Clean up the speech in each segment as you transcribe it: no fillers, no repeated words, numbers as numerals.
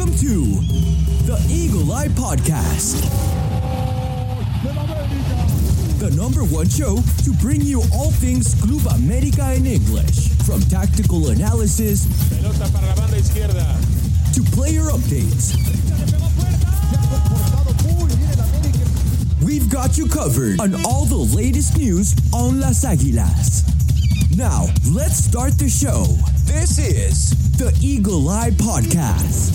Welcome to the Eagle Eye Podcast, the number one show to bring you all things Club America in English, from tactical analysis Pelota para la banda izquierda. to player updates. We've got you covered on all the latest news on Las Águilas. Now, let's start the show. This is the Eagle Eye Podcast.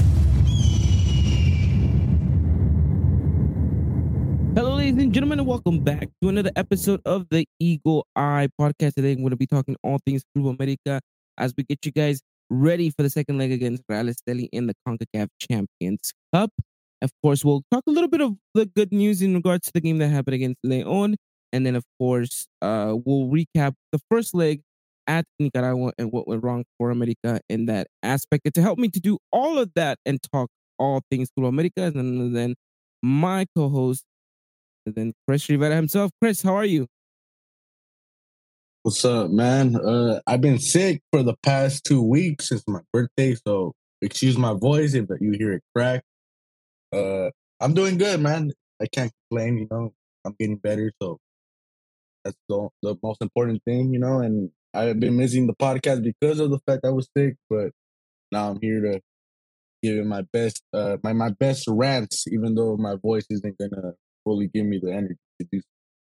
Hello, ladies and gentlemen, and welcome back to another episode of the Eagle Eye Podcast. Today, I'm going to be talking all things Club America as we get you guys ready for the second leg against Real Estelí in the CONCACAF Champions Cup. Of course, we'll talk a little bit of the good news in regards to the game that happened against León. And then, of course, we'll recap the first leg at Nicaragua and what went wrong for America in that aspect. And to help me to do all of that and talk all things Club America, and then my co-host, and then Chris Rivera himself. Chris, how are you? What's up, man? I've been sick for the past 2 weeks since my birthday, so excuse my voice if you hear it crack. I'm doing good, man. I can't complain, I'm getting better, so that's the most important thing, and I've been missing the podcast because of the fact I was sick, but now I'm here to give it my best, my best rants, even though my voice isn't gonna fully give me the energy to do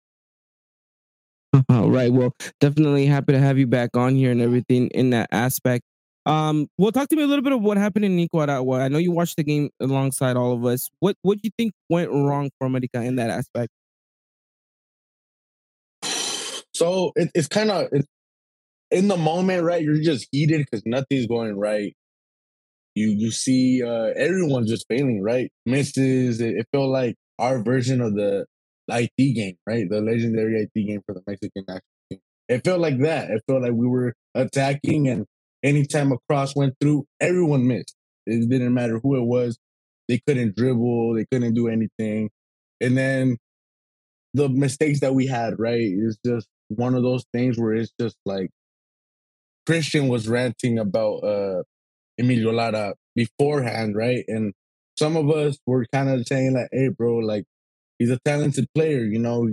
so. All right. Well, definitely happy to have you back on here and everything in that aspect. Well, talk to me a little bit of what happened in Nicaragua. I know you watched the game alongside all of us. What do you think went wrong for America in that aspect? So it's kind of in the moment, right? You're just heated because nothing's going right. You see everyone's just failing, right? Misses. It felt like our version of the IT game, right? The legendary IT game for the Mexican national team. It felt like that. It felt like we were attacking, and anytime a cross went through, everyone missed. It didn't matter who it was. They couldn't dribble. They couldn't do anything. And then the mistakes that we had, right, is just one of those things where it's just like Christian was ranting about Emilio Lara beforehand, right? And some of us were kind of saying like, hey, bro, like, he's a talented player,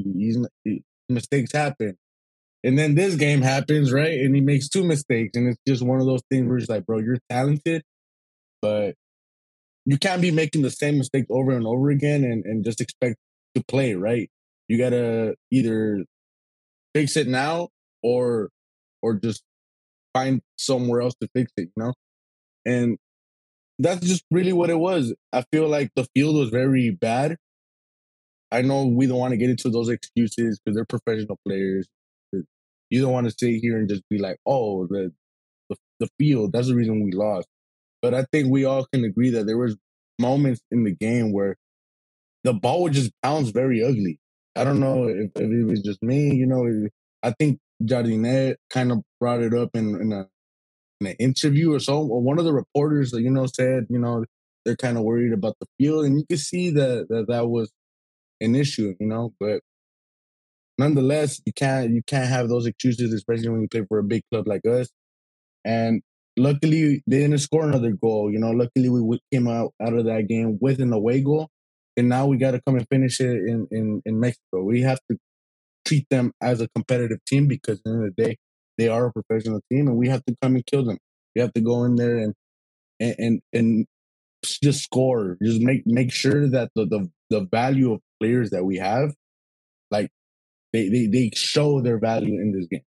mistakes happen. And then this game happens, right? And he makes 2 mistakes. And it's just one of those things where it's like, bro, you're talented, but you can't be making the same mistake over and over again and just expect to play, right? You got to either fix it now or just find somewhere else to fix it, And that's just really what it was. I feel like the field was very bad. I know we don't want to get into those excuses because they're professional players. You don't want to sit here and just be like, oh, the field, that's the reason we lost. But I think we all can agree that there was moments in the game where the ball would just bounce very ugly. I don't know if it was just me, I think Jardinet kind of brought it up in an interview or so. Or one of the reporters, said, they're kind of worried about the field. And you could see that was an issue, but nonetheless, you can't have those excuses, especially when you play for a big club like us. And luckily, they didn't score another goal. Luckily, we came out of that game with an away goal, and now we got to come and finish it in Mexico. We have to treat them as a competitive team because at the end of the day, they are a professional team, and we have to come and kill them. We have to go in there and just score. Just make sure that the value of players that we have, like they show their value in this game.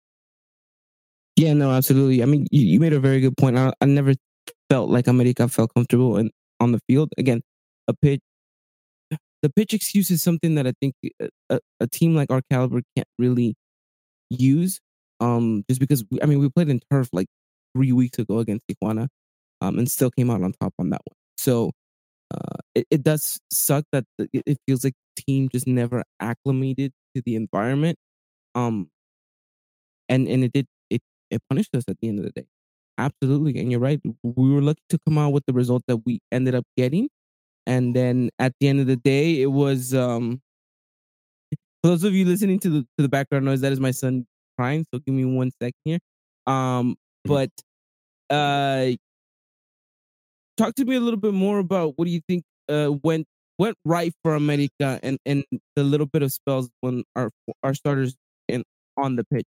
Yeah, no, absolutely. I mean, you made a very good point. I never felt like America felt comfortable on the field. Again, the pitch excuse is something that I think a team like our caliber can't really use. Just because we played in turf like 3 weeks ago against Tijuana, and still came out on top on that one. So it does suck that it feels like the team just never acclimated to the environment. And it punished us at the end of the day. Absolutely. And you're right. We were lucky to come out with the result that we ended up getting. And then at the end of the day, it was for those of you listening to the background noise, that is my son crying. So give me 1 second here. But talk to me a little bit more about what do you think went right for America and the little bit of spells when our starters in on the pitch.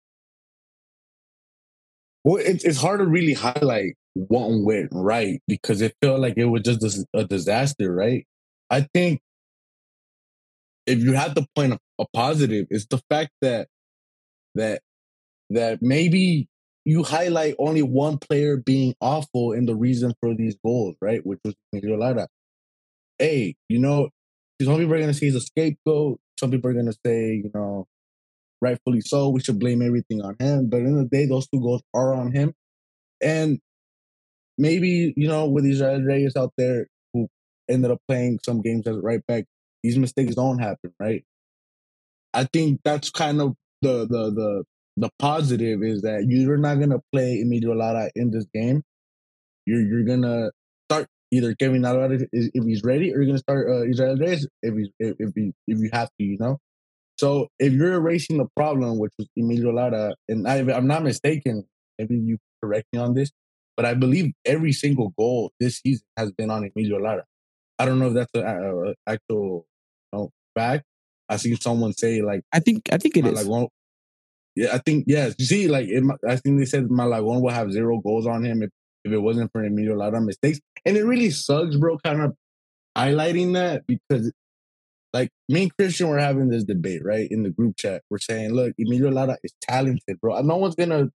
Well, it's hard to really highlight what went right because it felt like it was just a disaster, right? I think if you had to point a positive, it's the fact that that maybe you highlight only one player being awful and the reason for these goals, right? Which was Miguel Lara. Hey, some people are gonna say he's a scapegoat. Some people are gonna say, rightfully so, we should blame everything on him. But at the end of the day, those two goals are on him. And maybe, with Israel Reyes out there who ended up playing some games as right back, these mistakes don't happen, right? I think that's kind of the positive is that you're not gonna play Emilio Lara in this game. You're gonna start either Kevin Alvarez if he's ready, or you're gonna start Israel Reyes if you have to. So if you're erasing the problem, which was Emilio Lara, and I'm not mistaken, maybe you correct me on this, but I believe every single goal this season has been on Emilio Lara. I don't know if that's an actual fact. I see someone say like I think it is. Malagon. Yeah, I think yes. You see, like I think they said Malagon will have 0 goals on him if it wasn't for Emilio Lara mistakes, and it really sucks, bro. Kind of highlighting that because like me and Christian were having this debate, right, in the group chat. We're saying, look, Emilio Lara is talented, bro. No one's gonna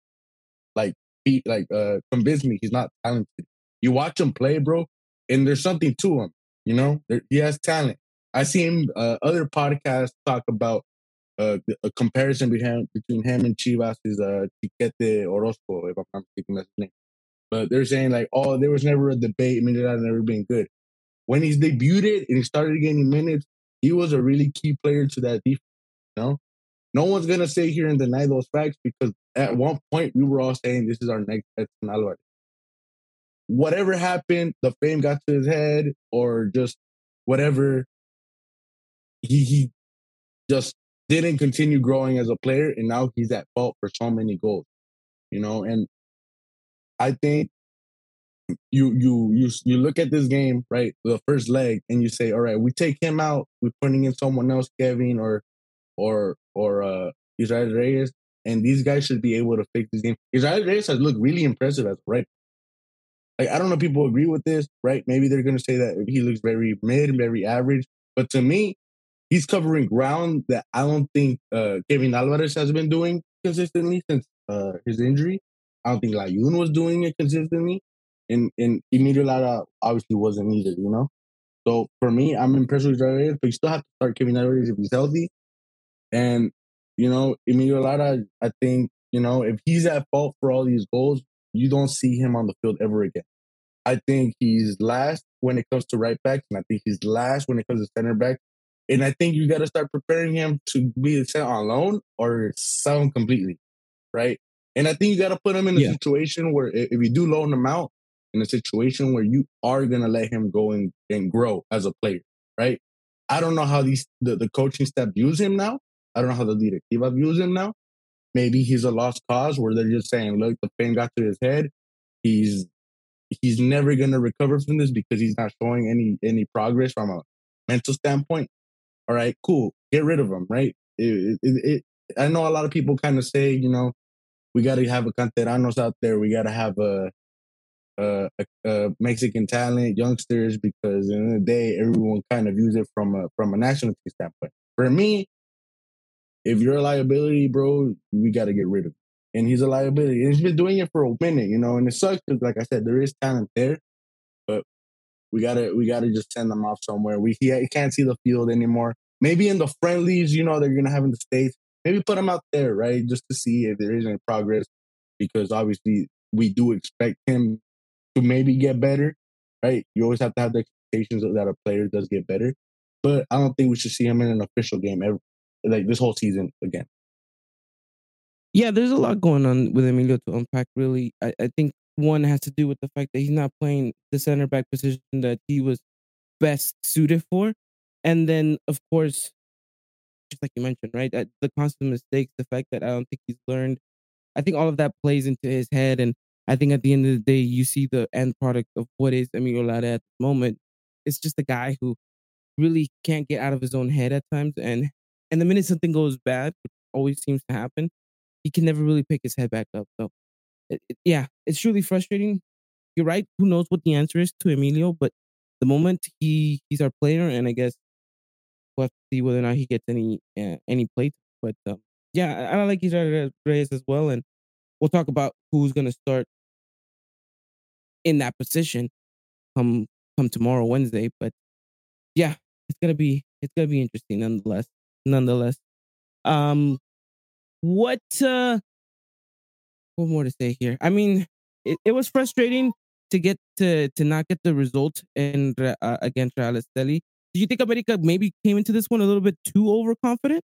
convince me he's not talented. You watch him play, bro, and there's something to him. He has talent. I see him. Other podcasts talk about a comparison between him and Chivas is Chiquete Orozco, if I'm not mistaken, that's his name. But they're saying like, oh, there was never a debate. Emilio Lara never been good. When he's debuted and he started getting minutes, he was a really key player to that defense. No one's gonna sit here and deny those facts because at one point we were all saying this is our next Edson Alvarez. Whatever happened, the fame got to his head, or just whatever. He just didn't continue growing as a player, and now he's at fault for so many goals. And I think you look at this game, right, the first leg, and you say, all right, we take him out, we're putting in someone else, Kevin or Israel Reyes, and these guys should be able to fix this game. Israel Reyes has looked really impressive as right. Like, I don't know if people agree with this, right? Maybe they're going to say that he looks very mid, very average. But to me, he's covering ground that I don't think Kevin Alvarez has been doing consistently since his injury. I don't think Layun was doing it consistently. And Emilio Lara obviously wasn't either, So for me, I'm impressed with Israel Reyes, but you still have to start Kevin Alvarez if he's healthy. And, Emilio Lara, I think, if he's at fault for all these goals, you don't see him on the field ever again. I think he's last when it comes to right backs, and I think he's last when it comes to center back. And I think you got to start preparing him to be sent on loan or sell him completely, right? And I think you got to put him in a situation where if you do loan him out, in a situation where you are going to let him go and grow as a player, right? I don't know how the coaching staff views him now. I don't know how the directiva views him now. Maybe he's a lost cause where they're just saying, look, the pain got to his head. He's never going to recover from this because he's not showing any progress from a mental standpoint. All right, cool. Get rid of him, right? I know a lot of people kind of say, we got to have a canteranos out there. We got to have a Mexican talent, youngsters, because at the end of the day, everyone kind of views it from a national team standpoint. For me, if you're a liability, bro, we got to get rid of him. And he's a liability. And he's been doing it for a minute, and it sucks because, like I said, there is talent there, but we gotta just send them off somewhere. He can't see the field anymore. Maybe in the friendlies, they're gonna have in the States. Maybe put him out there, right, just to see if there is any progress, because obviously we do expect him to maybe get better, right? You always have to have the expectations that a player does get better, but I don't think we should see him in an official game ever, like this whole season again. Yeah, there's a lot going on with Emilio to unpack, really. I think one has to do with the fact that he's not playing the center back position that he was best suited for. And then, of course, just like you mentioned, right, the constant mistakes, the fact that I don't think he's learned. I think all of that plays into his head. And I think at the end of the day, you see the end product of what is Emilio Lara at the moment. It's just a guy who really can't get out of his own head at times, and the minute something goes bad, which always seems to happen, he can never really pick his head back up. So, yeah, it's really frustrating. You're right. Who knows what the answer is to Emilio? But the moment he's our player, and I guess we'll have to see whether or not he gets any play. But yeah, I like Israel Reyes as well, and we'll talk about who's gonna start in that position come come tomorrow, Wednesday. But yeah, it's gonna be interesting nonetheless. Nonetheless, um, what what more to say here? I mean, it was frustrating to not get the result in against Real Esteli. Do you think America maybe came into this one a little bit too overconfident?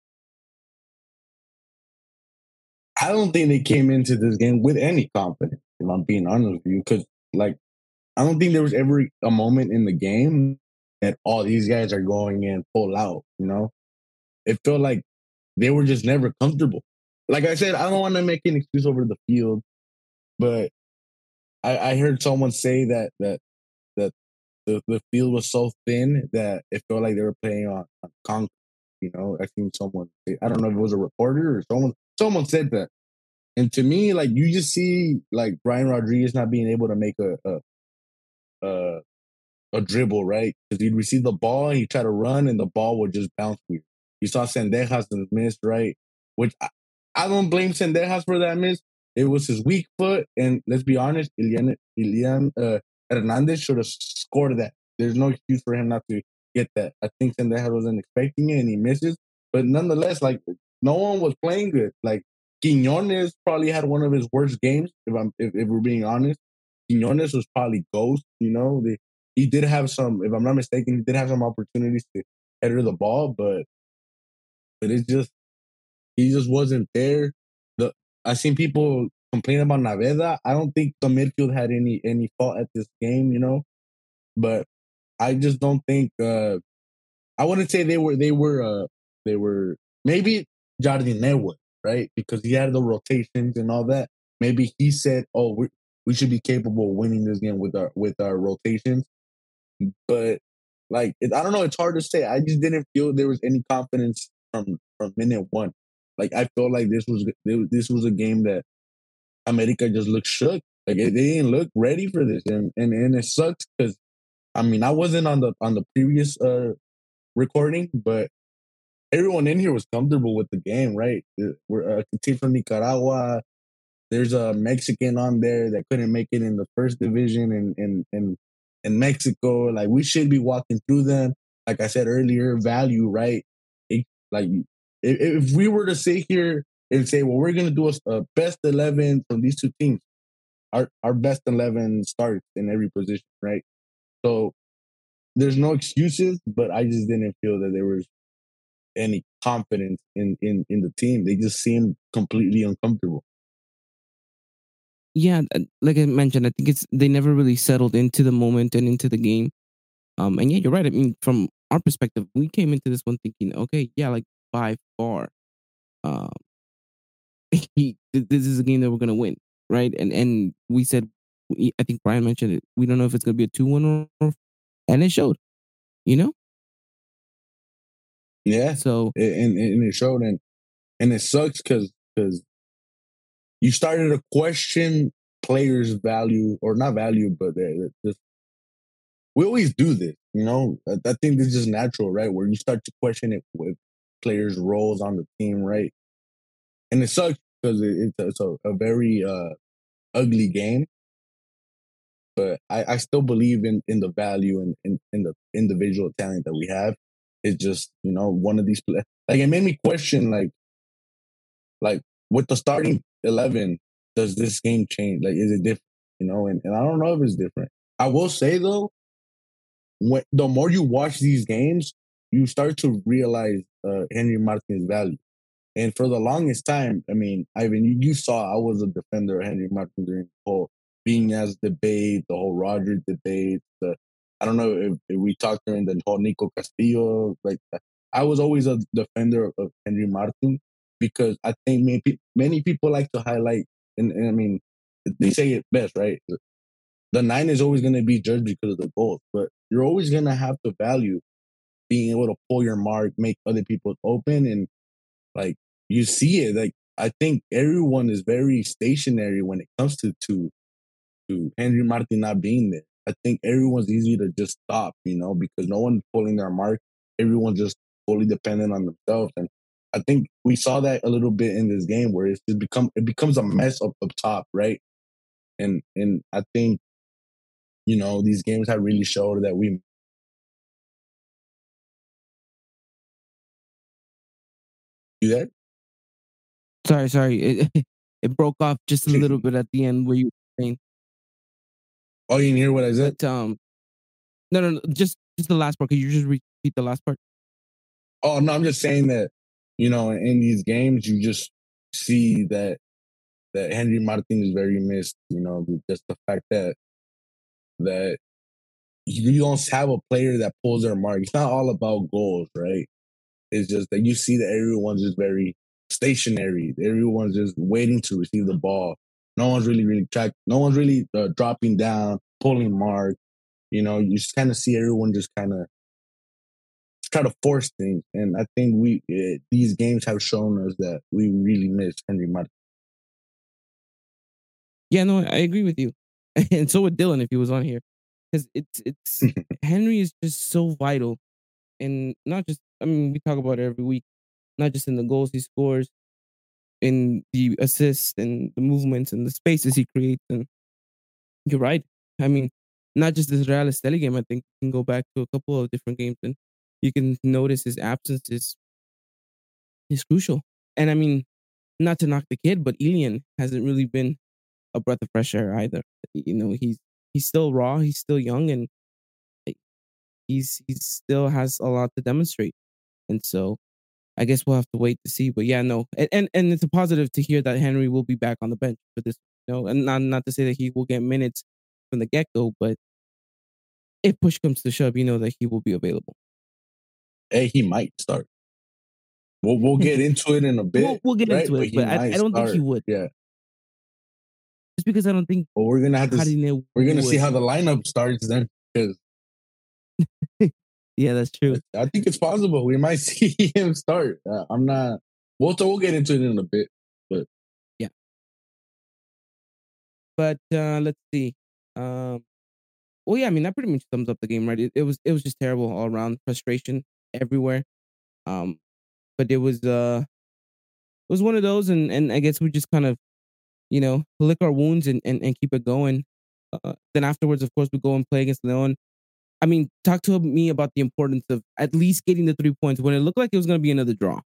I don't think they came into this game with any confidence, if I'm being honest with you, because like I don't think there was ever a moment in the game that all these guys are going in full out. You know, it felt like they were just never comfortable. Like I said, I don't want to make an excuse over the field, but I heard someone say that the field was so thin that it felt like they were playing on concrete. You know, I seen someone say, I don't know if it was a reporter or someone said that. And to me, like you just see like Brian Rodriguez not being able to make a a dribble, right? Because he'd receive the ball, and he'd try to run, and the ball would just bounce weird. You saw Sendejas miss, right? Which I don't blame Sendejas for that miss. It was his weak foot, and let's be honest, Ilian Hernandez should have scored that. There's no excuse for him not to get that. I think Sendejas wasn't expecting it, and he misses. But nonetheless, like no one was playing good. Like Quinones probably had one of his worst games, if we're being honest. Quinones was probably ghost. You know, he did have some, if I'm not mistaken, he did have some opportunities to header the ball, but it's just he just wasn't there. The I seen people complain about Naveda. I don't think the midfield had any fault at this game, you know, but I just don't think I wouldn't say they were maybe Jardine would, right? Because he had the rotations and all that. Maybe he said, "Oh, we should be capable of winning this game with our rotations." But like I don't know, it's hard to say. I just didn't feel there was any confidence from minute one. Like I felt like this was a game that America just looked shook. Like they didn't look ready for this, and it sucks because I mean I wasn't on the previous recording, but everyone in here was comfortable with the game, right? We're a team from Nicaragua. There's a Mexican on there that couldn't make it in the first division in Mexico. Like we should be walking through them. Like I said earlier, value, right? Like if we were to sit here and say, well, we're gonna do a best 11 from these two teams, our best 11 starts in every position, right? So there's no excuses, but I just didn't feel that there was any confidence in the team. They just seemed completely uncomfortable. Yeah, like I mentioned, I think it's they never really settled into the moment and into the game. And yeah, you're right. I mean, from our perspective, we came into this one thinking, okay, yeah, like by far, um, this is a game that we're gonna win, right? And we said, I think Brian mentioned it. We don't know if it's gonna be a 2-1 and it showed, you know. Yeah, So and it showed, and it sucks because you started to question players' value or not value, but just we always do this, you know. I think this is natural, right? Where you start to question it with players' roles on the team, right? And it sucks because it's a very ugly game. But I still believe in the value and in the individual talent that we have. It's just one of these like it made me question like with the starting 11, does this game change? Like, is it different? And I don't know if it's different. I will say though, the more you watch these games, you start to realize Henry Martin's value. And for the longest time, I mean, Ivan, you saw I was a defender of Henry Martin during the whole Viñas debate, the whole Roger debate. I don't know if we talked during the whole Nico Castillo. Like, I was always a defender of Henry Martin because I think many people like to highlight, and I mean, they say it best, right? The 9 is always going to be judged because of the goals, but you're always going to have to value being able to pull your mark, make other people open, and like you see it. Like I think everyone is very stationary when it comes to Henry Martin not being there. I think everyone's easy to just stop, because no one's pulling their mark. Everyone's just fully dependent on themselves, and I think we saw that a little bit in this game where it becomes a mess up top, right? And I think these games have really showed that we. You there? Sorry. It broke off just a little bit at the end where you were saying. Oh, you didn't hear what I said? But no, just the last part. Could you just repeat the last part? Oh no, I'm just saying that in these games you just see that Henry Martin is very missed. Just the fact that you don't have a player that pulls their mark. It's not all about goals, right? It's just that you see that everyone's just very stationary. Everyone's just waiting to receive the ball. No one's really No one's really dropping down, pulling mark. You just kind of see everyone just kind of try to force things. And I think these games have shown us that we really miss Henry Martin. Yeah, no, I agree with you, and so would Dylan if he was on here, because it's Henry is just so vital, and not just. I mean, we talk about it every week, not just in the goals he scores, in the assists and the movements and the spaces he creates. And you're right. I mean, not just this Real Esteli game. I think you can go back to a couple of different games and you can notice his absence is crucial. And I mean, not to knock the kid, but Ilian hasn't really been a breath of fresh air either. He's still raw, he's still young, and he still has a lot to demonstrate. And so I guess we'll have to wait to see. But yeah, no. And it's a positive to hear that Henry will be back on the bench for this, and not to say that he will get minutes from the get-go, but if push comes to shove, that he will be available. Hey, he might start. We'll get into it in a bit. We'll get into it, but I don't think he would. Yeah. Just because I don't think. Well, we're gonna have to. We're gonna see how the lineup starts then, because. Yeah, that's true. I think it's possible we might see him start. I'm not. We'll get into it in a bit, but yeah. But let's see. Well, yeah, I mean that pretty much sums up the game, right? It was just terrible all around, frustration everywhere. But it was one of those, and I guess we just kind of, lick our wounds and keep it going. Then afterwards, of course, we go and play against Leon. I mean, talk to me about the importance of at least getting the 3 points when it looked like it was going to be another draw.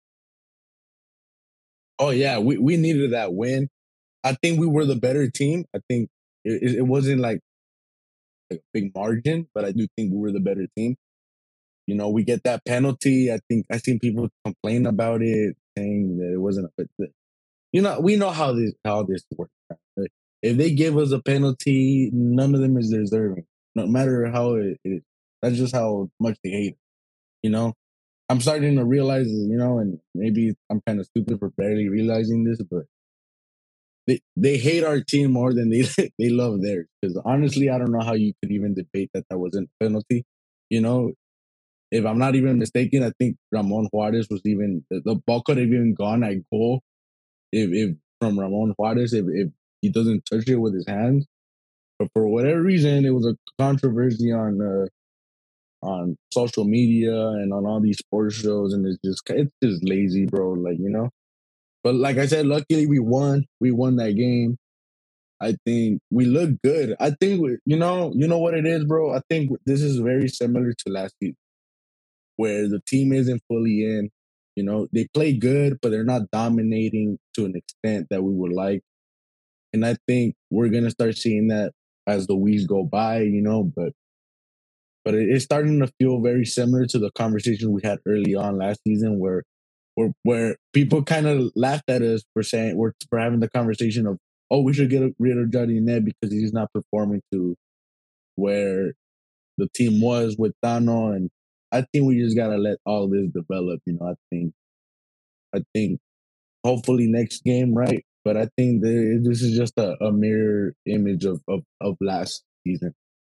Oh yeah, we needed that win. I think we were the better team. I think it wasn't like a big margin, but I do think we were the better team. We get that penalty. I think I've seen people complain about it, saying that it wasn't a fit. We know how this works. Right? If they give us a penalty, none of them is deserving, no matter how it is. That's just how much they hate it. I'm starting to realize, and maybe I'm kind of stupid for barely realizing this, but they hate our team more than they love theirs. Because honestly, I don't know how you could even debate that wasn't a penalty. If I'm not even mistaken, I think Ramon Juarez was even the ball could have even gone at goal if from Ramon Juarez if he doesn't touch it with his hands. But for whatever reason, it was a controversy on social media and on all these sports shows, and it's just lazy, bro. But like I said, luckily we won. We won that game. I think we look good. I think you know what it is, bro. I think this is very similar to last season, where the team isn't fully in. They play good, but they're not dominating to an extent that we would like. And I think we're gonna start seeing that as the weeks go by. But it's starting to feel very similar to the conversation we had early on last season, where people kind of laughed at us for saying we're having the conversation of, oh, we should get rid of Jardine because he's not performing to where the team was with Tano. And I think we just gotta let all this develop. I think hopefully next game, right? but I think this is just a mirror image of last season.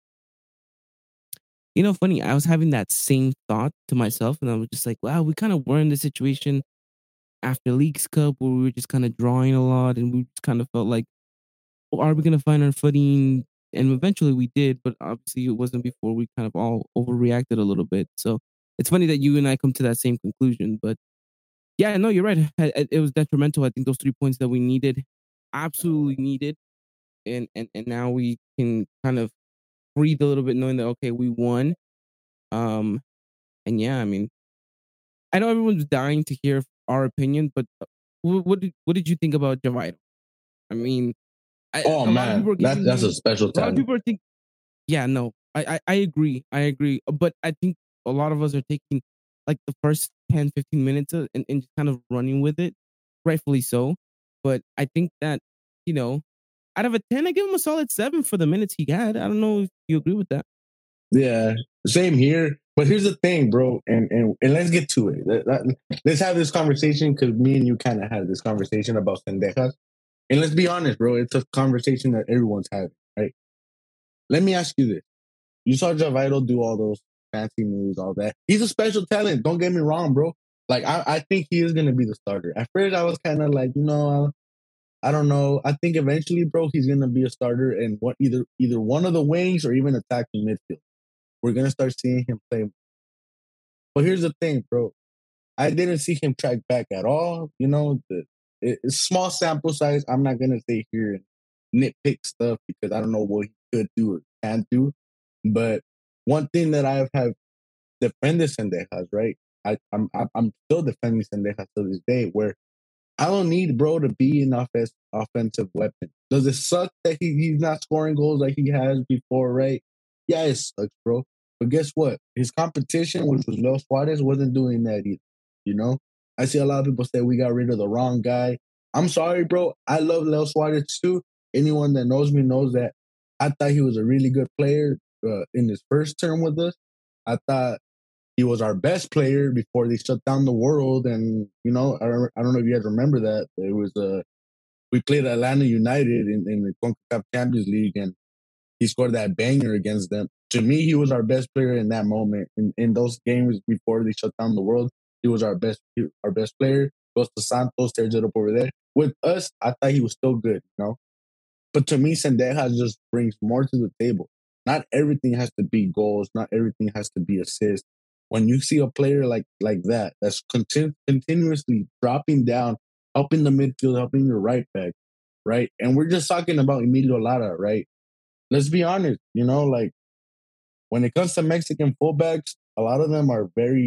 You know, funny, I was having that same thought to myself, and I was just like, wow, we kind of were in this situation after Leagues Cup where we were just kind of drawing a lot, and we just kind of felt like, well, are we going to find our footing? And eventually we did, but obviously it wasn't before we kind of all overreacted a little bit. So it's funny that you and I come to that same conclusion. But yeah, no, you're right. It was detrimental. I think those 3 points that we needed, absolutely needed. And now we can kind of breathe a little bit knowing that, okay, we won. And yeah, I mean, I know everyone's dying to hear our opinion, but what did you think about Javaito? I mean, Oh a lot of man, people are giving that's him, a special a lot of talent. people are thinking, yeah, no, I agree. I agree. But I think a lot of us are taking like the first 10, 15 minutes and just kind of running with it, rightfully so. But I think that, you know, out of a 10, I give him a solid 7 for the minutes he had. I don't know if you agree with that. Yeah, same here. But here's the thing, bro, and let's get to it. Let's have this conversation because me and you kind of had this conversation about Sendejas. And let's be honest, bro, it's a conversation that everyone's having, right? Let me ask you this. You saw Javaito do all those fancy moves, all that. He's a special talent. Don't get me wrong, bro. Like, I think he is going to be the starter. At first, I was kind of like, I don't know. I think eventually, bro, he's going to be a starter and either one of the wings or even attacking midfield. We're going to start seeing him play. But here's the thing, bro. I didn't see him track back at all. It's small sample size. I'm not going to say here and nitpick stuff because I don't know what he could do or can't do. But one thing that I have defended Sendejas, right? I'm still defending Sendejas to this day, where I don't need bro to be an offensive weapon. Does it suck that he's not scoring goals like he has before, right? Yeah, it sucks, bro. But guess what? His competition, which was Leo Suarez, wasn't doing that either. You know? I see a lot of people say we got rid of the wrong guy. I'm sorry, bro. I love Leo Suarez too. Anyone that knows me knows that I thought he was a really good player in his first term with us. I thought he was our best player before they shut down the world. And I don't know if you guys remember that. It was we played Atlanta United in the CONCACAF Champions League, and he scored that banger against them. To me, he was our best player in that moment. In those games before they shut down the world, he was our best player. Goes to Santos, tears it up over there. With us, I thought he was still good, But to me, Sendejas just brings more to the table. Not everything has to be goals. Not everything has to be assists. When you see a player like that, that's continuously dropping down, helping the midfield, helping your right back, right? And we're just talking about Emilio Lara, right? Let's be honest, like when it comes to Mexican fullbacks, a lot of them are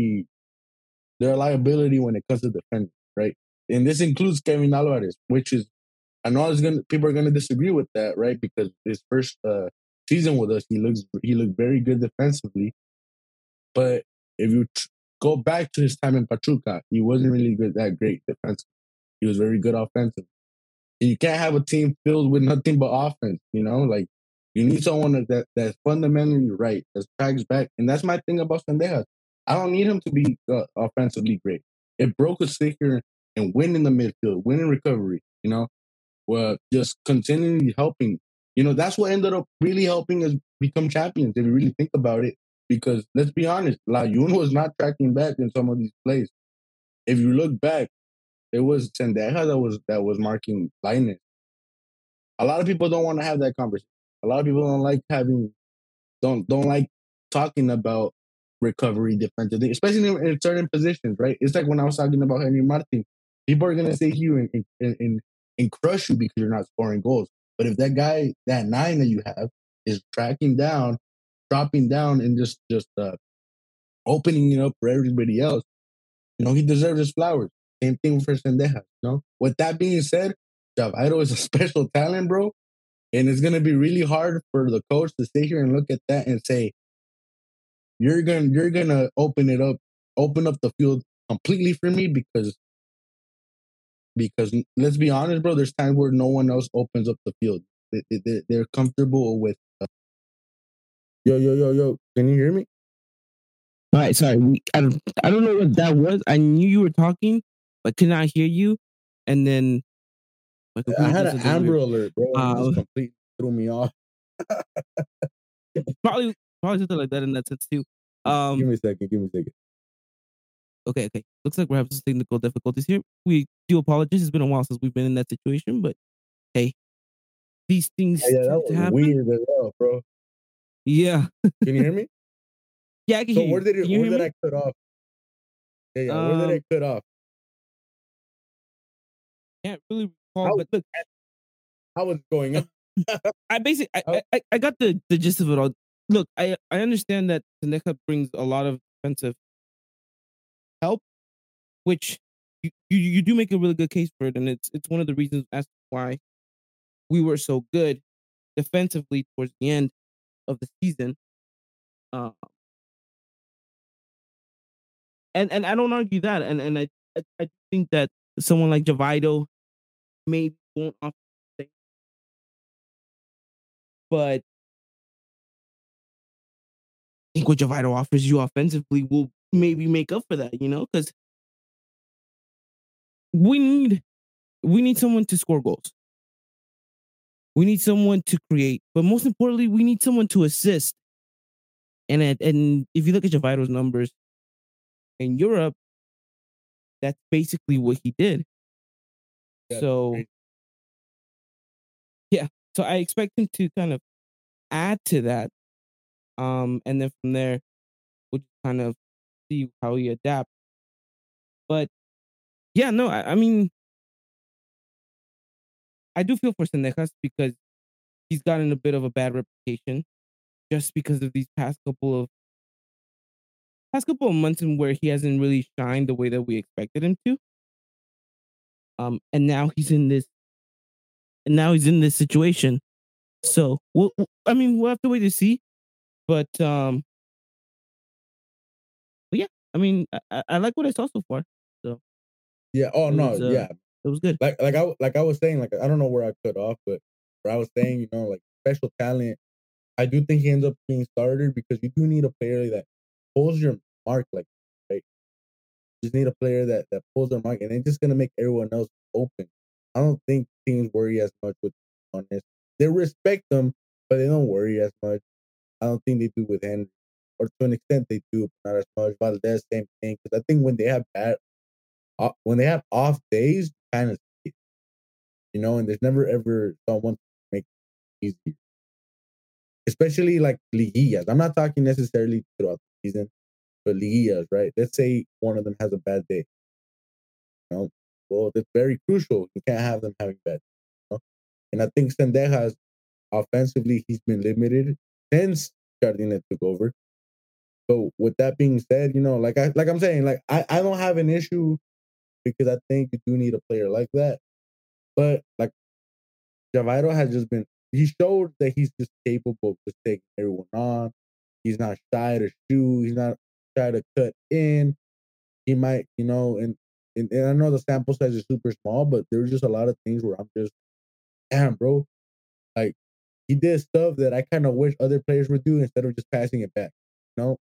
they're a liability when it comes to defending, right? And this includes Kevin Alvarez, which is, I know people are gonna disagree with that, right? Because his first season with us, he looked very good defensively, but if you go back to his time in Pachuca, he wasn't really that great defensively. He was very good offensively. And you can't have a team filled with nothing but offense, Like, you need someone that's fundamentally right, that tracks back. And that's my thing about Sendejas. I don't need him to be offensively great. It broke a stick here and win in the midfield, win in recovery, Well, just continually helping. That's what ended up really helping us become champions, if you really think about it. Because let's be honest, Layun was not tracking back in some of these plays. If you look back, it was Sendejas that was marking Lainez. A lot of people don't want to have that conversation. A lot of people don't like talking about recovery defensively, especially in certain positions, right? It's like when I was talking about Henry Martin. People are gonna say you and crush you because you're not scoring goals. But if that guy, that 9 that you have, is tracking down, dropping down, and just opening it up for everybody else, he deserves his flowers. Same thing for Sendejas, With that being said, Javaito is a special talent, bro. And it's gonna be really hard for the coach to sit here and look at that and say, you're gonna open up the field completely for me because let's be honest, bro, there's times where no one else opens up the field. They're comfortable with yo. Can you hear me? All right, sorry. I don't know what that was. I knew you were talking, but could not hear you. And then My I computer had did an something Amber weird. Alert, bro, and it just Uh, completely threw me off. probably something like that in that sense too. Give me a second. Give me a second. Okay. Looks like we're having some technical difficulties here. We do apologize. It's been a while since we've been in that situation, but hey, these things Yeah, that tend to was happen. weird as well, bro. Yeah. Can you hear me? Yeah, I can So hear you. Can you where hear did me? I cut off? Yeah. Where did I cut off? Can't really recall, How but look, how was going on? I basically How- I got the gist of it all. Look, I understand that Seneca brings a lot of defensive help, which you do make a really good case for it, and it's one of the reasons as to why we were so good defensively towards the end of the season. Uh, and I don't argue that, and I think that someone like Javido maybe won't offer the same, but I think what Javido offers you offensively will maybe make up for that, because we need we need someone to score goals. We need someone to create, but most importantly, we need someone to assist. And if you look at Javido's numbers in Europe, that's basically what he did. Yeah, So yeah, so I expect him to kind of add to that, and then from there, we'll just kind of see how he adapts. But yeah, no, I mean, I do feel for Sendejas because he's gotten a bit of a bad reputation just because of these past couple of months in where he hasn't really shined the way that we expected him to. And now he's in this situation. So I mean, we'll have to wait to see. But yeah, I mean, I like what I saw so far. So yeah. Oh it no, was yeah. it was good. Like I was saying, like I don't know where I cut off, but where I was saying, like special talent. I do think he ends up being started because you do need a player that pulls your mark, like right. You just need a player that pulls their mark, and it's just gonna make everyone else open. I don't think teams worry as much with on this. They respect them, but they don't worry as much. I don't think they do with Henry, or to an extent they do, but not as much. Valdez, same thing. Because I think when they have off days, kind of, and there's never ever someone to make it easy, especially like liguillas. I'm not talking necessarily throughout the season, but liguillas, right? Let's say one of them has a bad day. Well, that's very crucial. You can't have them having bad. And I think Sendejas offensively, he's been limited since Jardine took over. So with that being said, I'm saying, like I don't have an issue because I think you do need a player like that. But like Javairo has just been, he showed that he's just capable of just taking everyone on. He's not shy to shoot. He's not shy to cut in. He might, and I know the sample size is super small, but there's just a lot of things where I'm just, damn, bro. Like he did stuff that I kind of wish other players would do instead of just passing it back. You know,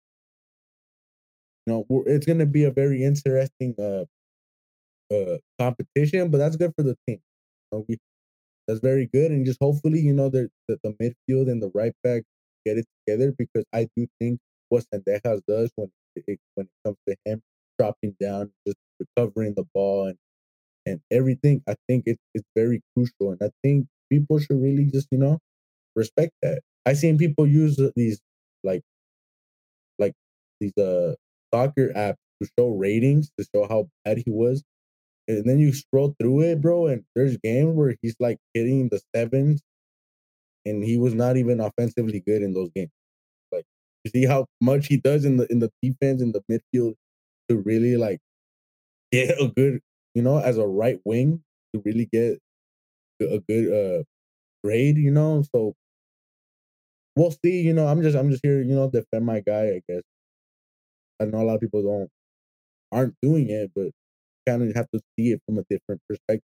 it's gonna be a very interesting competition, but that's good for the team. That's very good, and just hopefully, the midfield and the right back get it together because I do think what Sendejas does when it comes to him dropping down, just recovering the ball and everything, I think it's very crucial, and I think people should really just respect that. I seen people use these like like these soccer apps to show ratings to show how bad he was. And then you scroll through it, bro, and there's games where he's like hitting the sevens, and he was not even offensively good in those games. Like you see how much he does in the defense in the midfield to really like get a good, as a right wing to really get a good grade, So we'll see. I'm just here, defend my guy. I guess I know a lot of people aren't doing it, but kind of have to see it from a different perspective.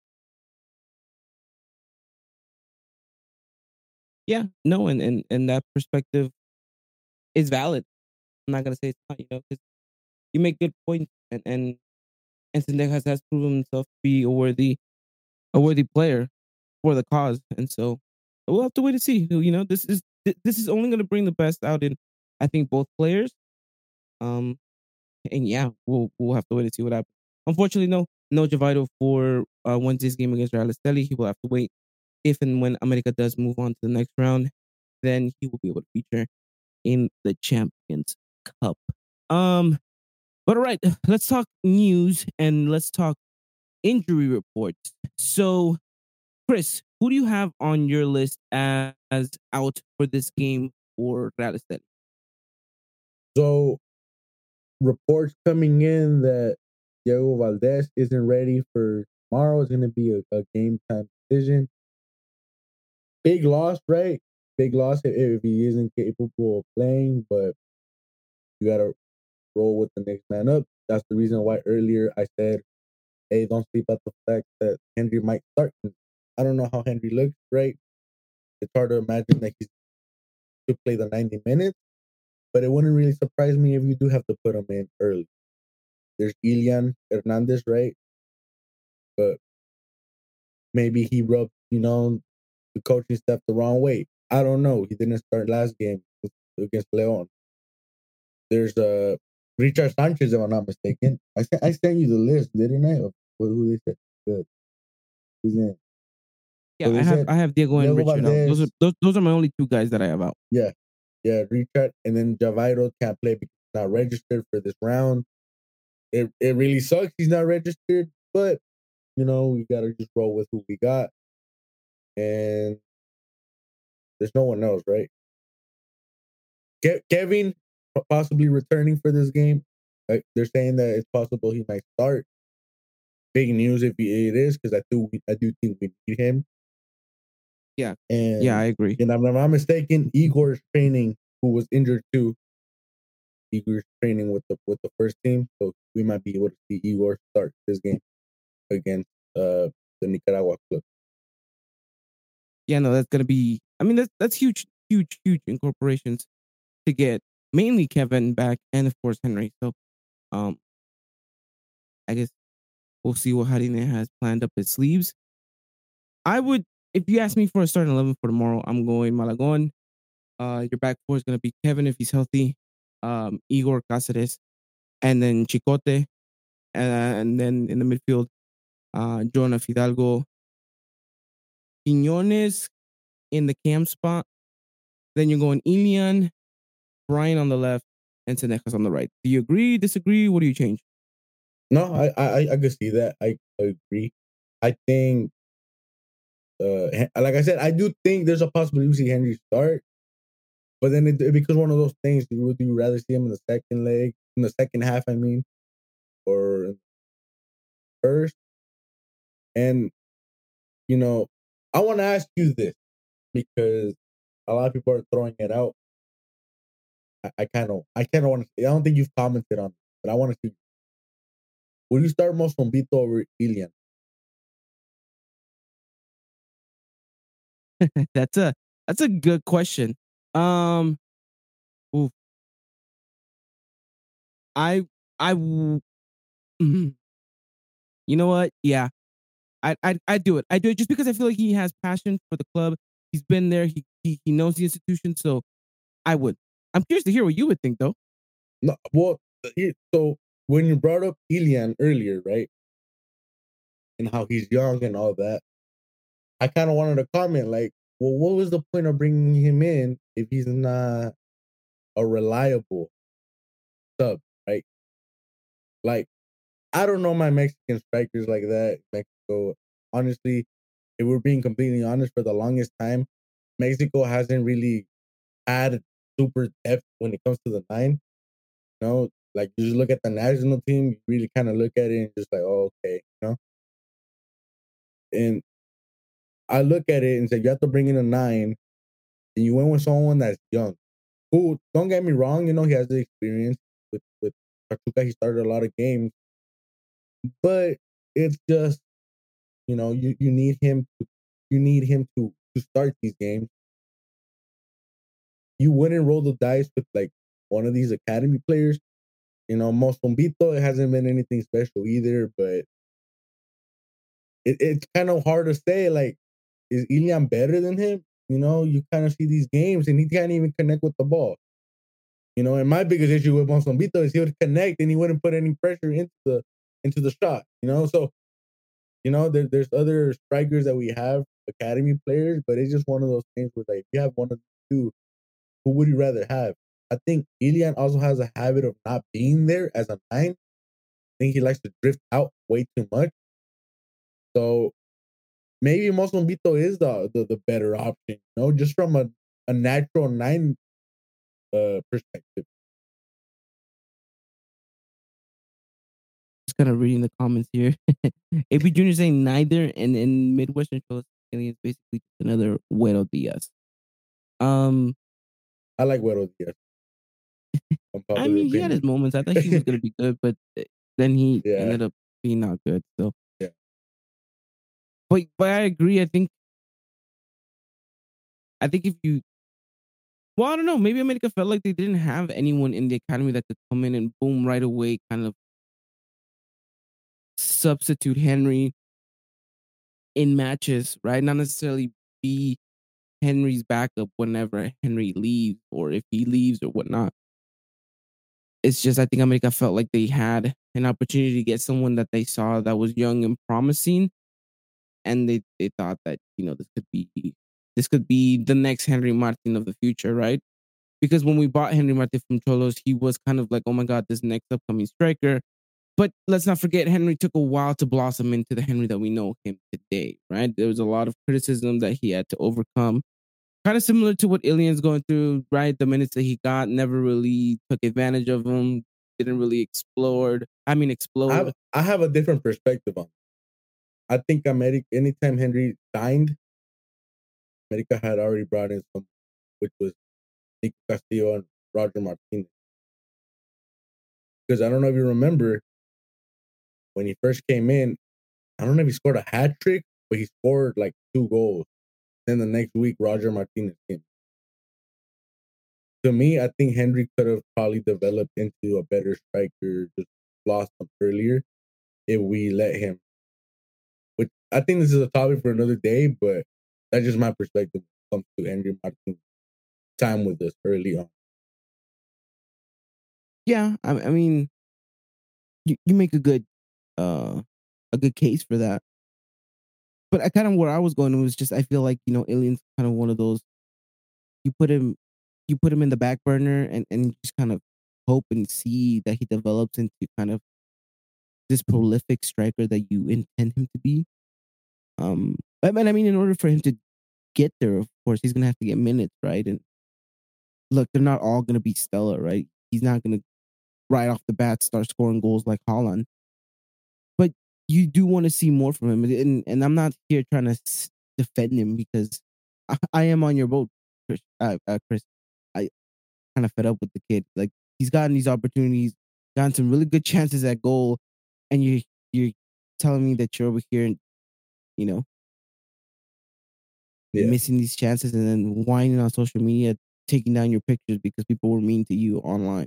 Yeah, no, and that perspective is valid. I'm not gonna say it's not, because you make good points, and Sendejas has proven himself to be a worthy a worthy player for the cause, and so we'll have to wait to see. This is only going to bring the best out in, I think, both players. And yeah, we'll have to wait to see what happens. Unfortunately, no Javito for Wednesday's game against Real Esteli. He will have to wait. If and when America does move on to the next round, then he will be able to feature in the Champions Cup. But all right, let's talk news and let's talk injury reports. So, Chris, who do you have on your list as out for this game for Real Esteli? So, reports coming in that Diego Valdez isn't ready for tomorrow. It's going to be a game time decision. Big loss, right? Big loss if he isn't capable of playing, but you got to roll with the next man up. That's the reason why earlier I said, hey, don't sleep at the fact that Henry might start. I don't know how Henry looks, right? It's hard to imagine that he's to play the 90 minutes, but it wouldn't really surprise me if you do have to put him in early. There's Ilian Hernandez, right? But maybe he rubbed, the coaching staff the wrong way. I don't know. He didn't start last game against Leon. There's Richard Sanchez, if I'm not mistaken. I sent you the list, didn't I? Of who they said good. Who's in? Yeah, I have Diego and Richard Valdez, out. Those are my only two guys that I have out. Yeah, Richard, and then Javairo can't play because he's not registered for this round. It really sucks he's not registered, but we gotta just roll with who we got. And there's no one else, right? Kevin possibly returning for this game. They're saying that it's possible he might start. Big news if it is, because I do think we need him. Yeah, and I agree. And if I'm not mistaken, Igor's training, who was injured too. Igor's training with the first team, so we might be able to see Igor start this game against the Nicaragua club. Yeah, no, that's gonna be. I mean, that's huge incorporations to get mainly Kevin back and of course Henry. So, I guess we'll see what Harine has planned up his sleeves. I would, if you ask me for a starting 11 for tomorrow, I'm going Malagon. Your back four is gonna be Kevin if he's healthy, Igor Cáceres, and then Chicote, and then in the midfield, Jonah Fidalgo, Quiñones in the cam spot. Then you're going Ilian, Brian on the left, and Senejas on the right. Do you agree, disagree? What do you change? No, I could see that. I agree. I think, like I said, I do think there's a possibility we see Henry start, but then it becomes one of those things. Would you rather see him in the second leg, in the second half? I mean, or first? And I want to ask you this because a lot of people are throwing it out. I kind of want to. I don't think you've commented on it, but I want to see. Will you start Mostombito over Ilian? That's a good question. Oof. You know what? Yeah, I do it. I do it just because I feel like he has passion for the club. He's been there. He knows the institution. So I would. I'm curious to hear what you would think, though. No, well, so when you brought up Ilian earlier, right, and how he's young and all that, I kind of wanted to comment like, well, what was the point of bringing him in if he's not a reliable sub, right? Like, I don't know my Mexican strikers like that. Mexico, honestly, if we're being completely honest, for the longest time, Mexico hasn't really had super depth when it comes to the nine. Like you just look at the national team, you really kind of look at it and just like, oh, okay, And I look at it and say, you have to bring in a nine, and you went with someone that's young. Who, don't get me wrong, he has the experience with Pachuca. He started a lot of games, but it's just, you need him to start these games. You wouldn't roll the dice with like one of these academy players. Mostombito, it hasn't been anything special either, but it's kind of hard to say, like, is Ilian better than him? You know, you kind of see these games and he can't even connect with the ball. You know, and my biggest issue with Monzonbito is he would connect and he wouldn't put any pressure into the shot. You know, so you know there's other strikers that we have, academy players, but it's just one of those things where like if you have one of the two, who would you rather have? I think Ilian also has a habit of not being there as a nine. I think he likes to drift out way too much. So maybe Monzonbito is the better option, you know, just from a natural nine perspective. Just kind of reading the comments here. AP Junior saying neither, and in Midwestern shows, Aliens basically just another Güero Diaz. I like Güero Diaz. I Unpopular mean, he had his opinion. moments. I thought he was gonna be good, but then he Yeah. ended up being not good. So Yeah. But I agree. I think if you, well, I don't know. Maybe America felt like they didn't have anyone in the academy that could come in and boom right away, kind of substitute Henry in matches, right? Not necessarily be Henry's backup whenever Henry leaves or if he leaves or whatnot. It's just I think America felt like they had an opportunity to get someone that they saw that was young and promising, and they thought that this could be the next Henry Martin of the future, right? Because when we bought Henry Martin from Cholos, he was kind of like, oh my God, this next upcoming striker. But let's not forget, Henry took a while to blossom into the Henry that we know him today, right? There was a lot of criticism that he had to overcome. Kind of similar to what Ilian's going through, right? The minutes that he got, never really took advantage of them, didn't really explode. I have a different perspective on it. I think America, anytime Henry signed, America had already brought in some, which was Nico Castillo and Roger Martinez. Because I don't know if you remember when he first came in, I don't know if he scored a hat trick, but he scored like 2 goals. Then the next week, Roger Martinez came. To me, I think Henry could have probably developed into a better striker, just lost him earlier if we let him. Which I think this is a topic for another day, but that's just my perspective when it comes to Henry Martin's time with us early on. Yeah, I mean, you make a good case for that. But I kind of where I was going was just I feel like Alien's kind of one of those you put him in the back burner and just kind of hope and see that he develops into kind of this prolific striker that you intend him to be. I mean, in order for him to get there, of course, he's gonna have to get minutes, right? And look, they're not all gonna be stellar, right? He's not gonna right off the bat start scoring goals like Holland, but you do want to see more from him. And I'm not here trying to defend him because I am on your boat, Chris. Chris, I kind of fed up with the kid. Like he's gotten these opportunities, gotten some really good chances at goal, and you're telling me that you're over here and you know Yeah. missing these chances and then whining on social media, taking down your pictures because people were mean to you online.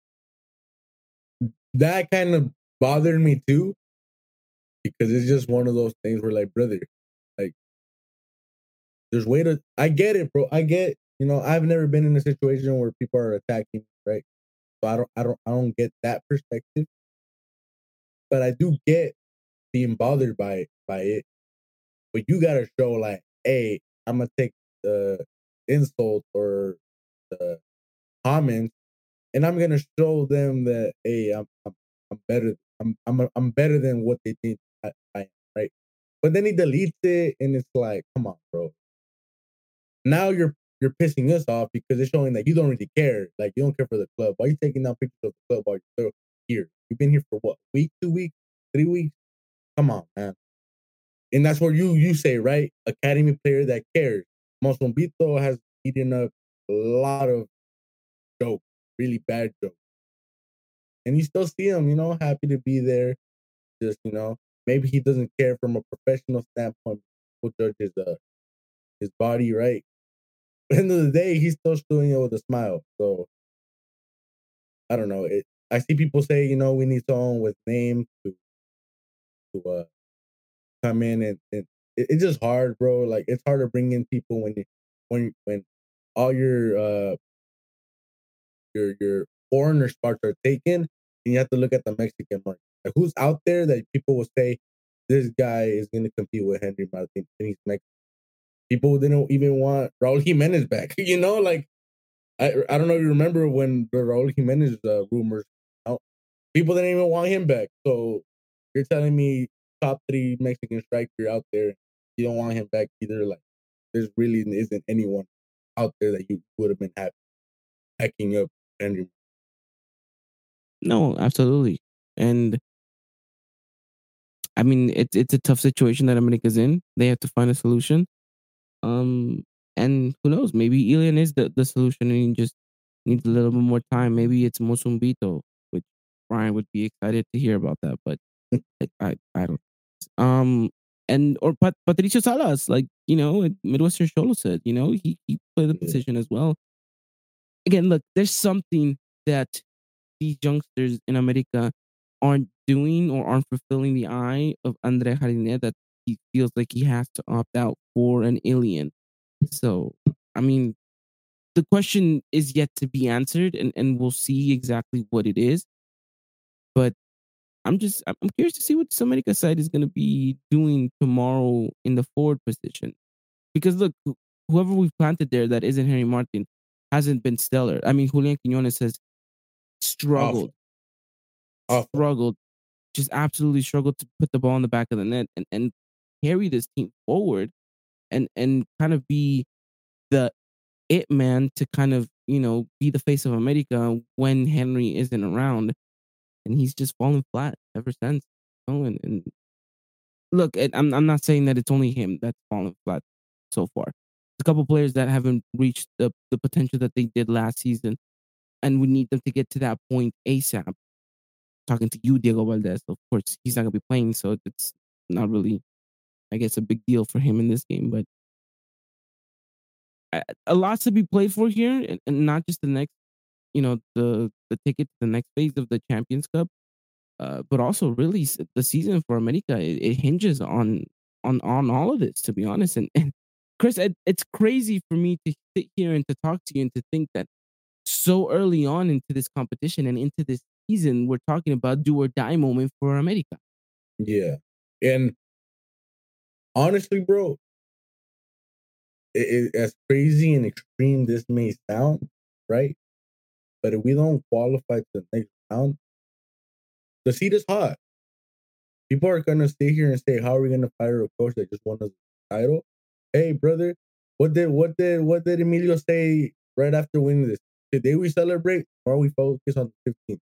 That kind of bothered me too, because it's just one of those things where, like, brother, like, there's way to. I get it, bro. I get. I've never been in a situation where people are attacking, right? So I don't get that perspective, but I do get being bothered by it. But you gotta show like, hey, I'm gonna take the insult or the comments, and I'm gonna show them that, hey, I'm better. I'm better than what they think I am, right? But then he deletes it, and it's like, come on, bro. Now you're pissing us off because it's showing that you don't really care. Like you don't care for the club. Why are you taking down pictures of the club while you're still here? You've been here for what? Week, 2 weeks, 3 weeks? Come on, man. And that's where you say, right? Academy player that cares. Monzonbito has eaten up a lot of jokes, really bad jokes. And you still see him, happy to be there. Just, maybe he doesn't care from a professional standpoint. People judge his body, right? At the end of the day, he's still doing it with a smile. So I don't know. I see people say, we need someone with name to come in and it's just hard, bro. Like it's hard to bring in people when all your foreigner spots are taken, and you have to look at the Mexican market. Like, who's out there that people will say this guy is going to compete with Henry Martin and he's Mexican? People didn't even want Raul Jimenez back. Like I don't know if you remember when the Raul Jimenez rumors out. People didn't even want him back. So you're telling me top 3 Mexican striker out there, you don't want him back either. Like there really isn't anyone out there that you would have been happy backing up Henry. No, absolutely. And I mean, it's a tough situation that America's in. They have to find a solution. And who knows? Maybe Ilian is the solution, and he just needs a little bit more time. Maybe it's Mosumbito, which Brian would be excited to hear about that. But I don't. Or Patricio Salas, like Midwestern Cholo said, he played the position as well. Again, look, there's something that these youngsters in America aren't doing or aren't fulfilling the eye of Andre Jardine that he feels like he has to opt out for an Ilian. So, I mean, the question is yet to be answered, and we'll see exactly what it is. But I'm curious to see what the America side is going to be doing tomorrow in the forward position. Because look, whoever we've planted there that isn't Henry Martin hasn't been stellar. I mean, Julian Quinones has struggled, just absolutely struggled to put the ball in the back of the net and carry this team forward and kind of be the it man to kind of, be the face of America when Henry isn't around. And he's just fallen flat ever since. And look, I'm not saying that it's only him that's fallen flat so far. There's a couple players that haven't reached the potential that they did last season, and we need them to get to that point ASAP. Talking to you, Diego Valdez, of course, he's not going to be playing, so it's not really, I guess, a big deal for him in this game. But a lot to be played for here, and not just the next, the ticket to the next phase of the Champions Cup, but also really the season for America. It hinges on all of this, to be honest. And Chris, it's crazy for me to sit here and to talk to you and to think that so early on into this competition and into this season, we're talking about do or die moment for America. Yeah. And honestly, bro, as crazy and extreme this may sound, right? But if we don't qualify to the next round, the seat is hot. People are gonna stay here and say, "How are we gonna fire a coach that just won us the title?" Hey, brother, what did Emilio say right after winning this? Today we celebrate, or we focus on the 15th.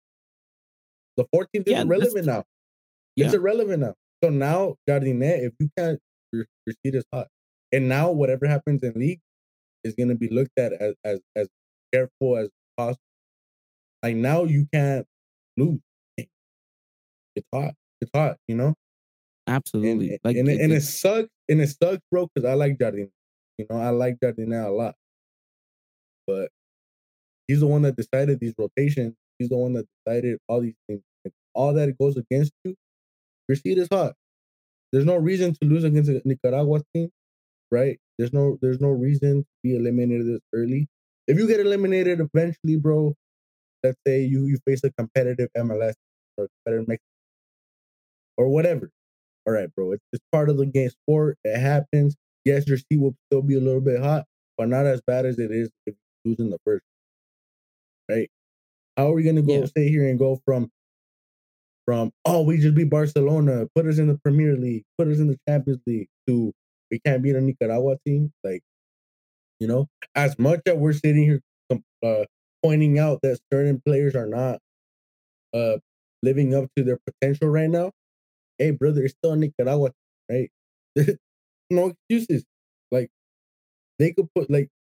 The 14th is irrelevant now. It's irrelevant now. So now, Jardine, if you can't, your seat is hot. And now, whatever happens in league is going to be looked at as careful as possible. Like now, you can't lose. It's hot. It's hot. Absolutely. And it sucks. And it sucks, bro. Because I like Jardine. I like Jardine a lot. But he's the one that decided these rotations. He's the one that decided all these things. And all that goes against you. Your seat is hot. There's no reason to lose against a Nicaragua team, right? There's no reason to be eliminated this early. If you get eliminated eventually, bro, let's say you face a competitive MLS or competitive Mexican or whatever. All right, bro. It's part of the game sport. It happens. Yes, your seat will still be a little bit hot, but not as bad as it is if you lose in the first. Right? How are we gonna go stay here and go from we just beat Barcelona, put us in the Premier League, put us in the Champions League, to we can't beat a Nicaragua team? Like, as much as we're sitting here pointing out that certain players are not living up to their potential right now, hey, brother, it's still a Nicaragua, right? No excuses. Like, they could put like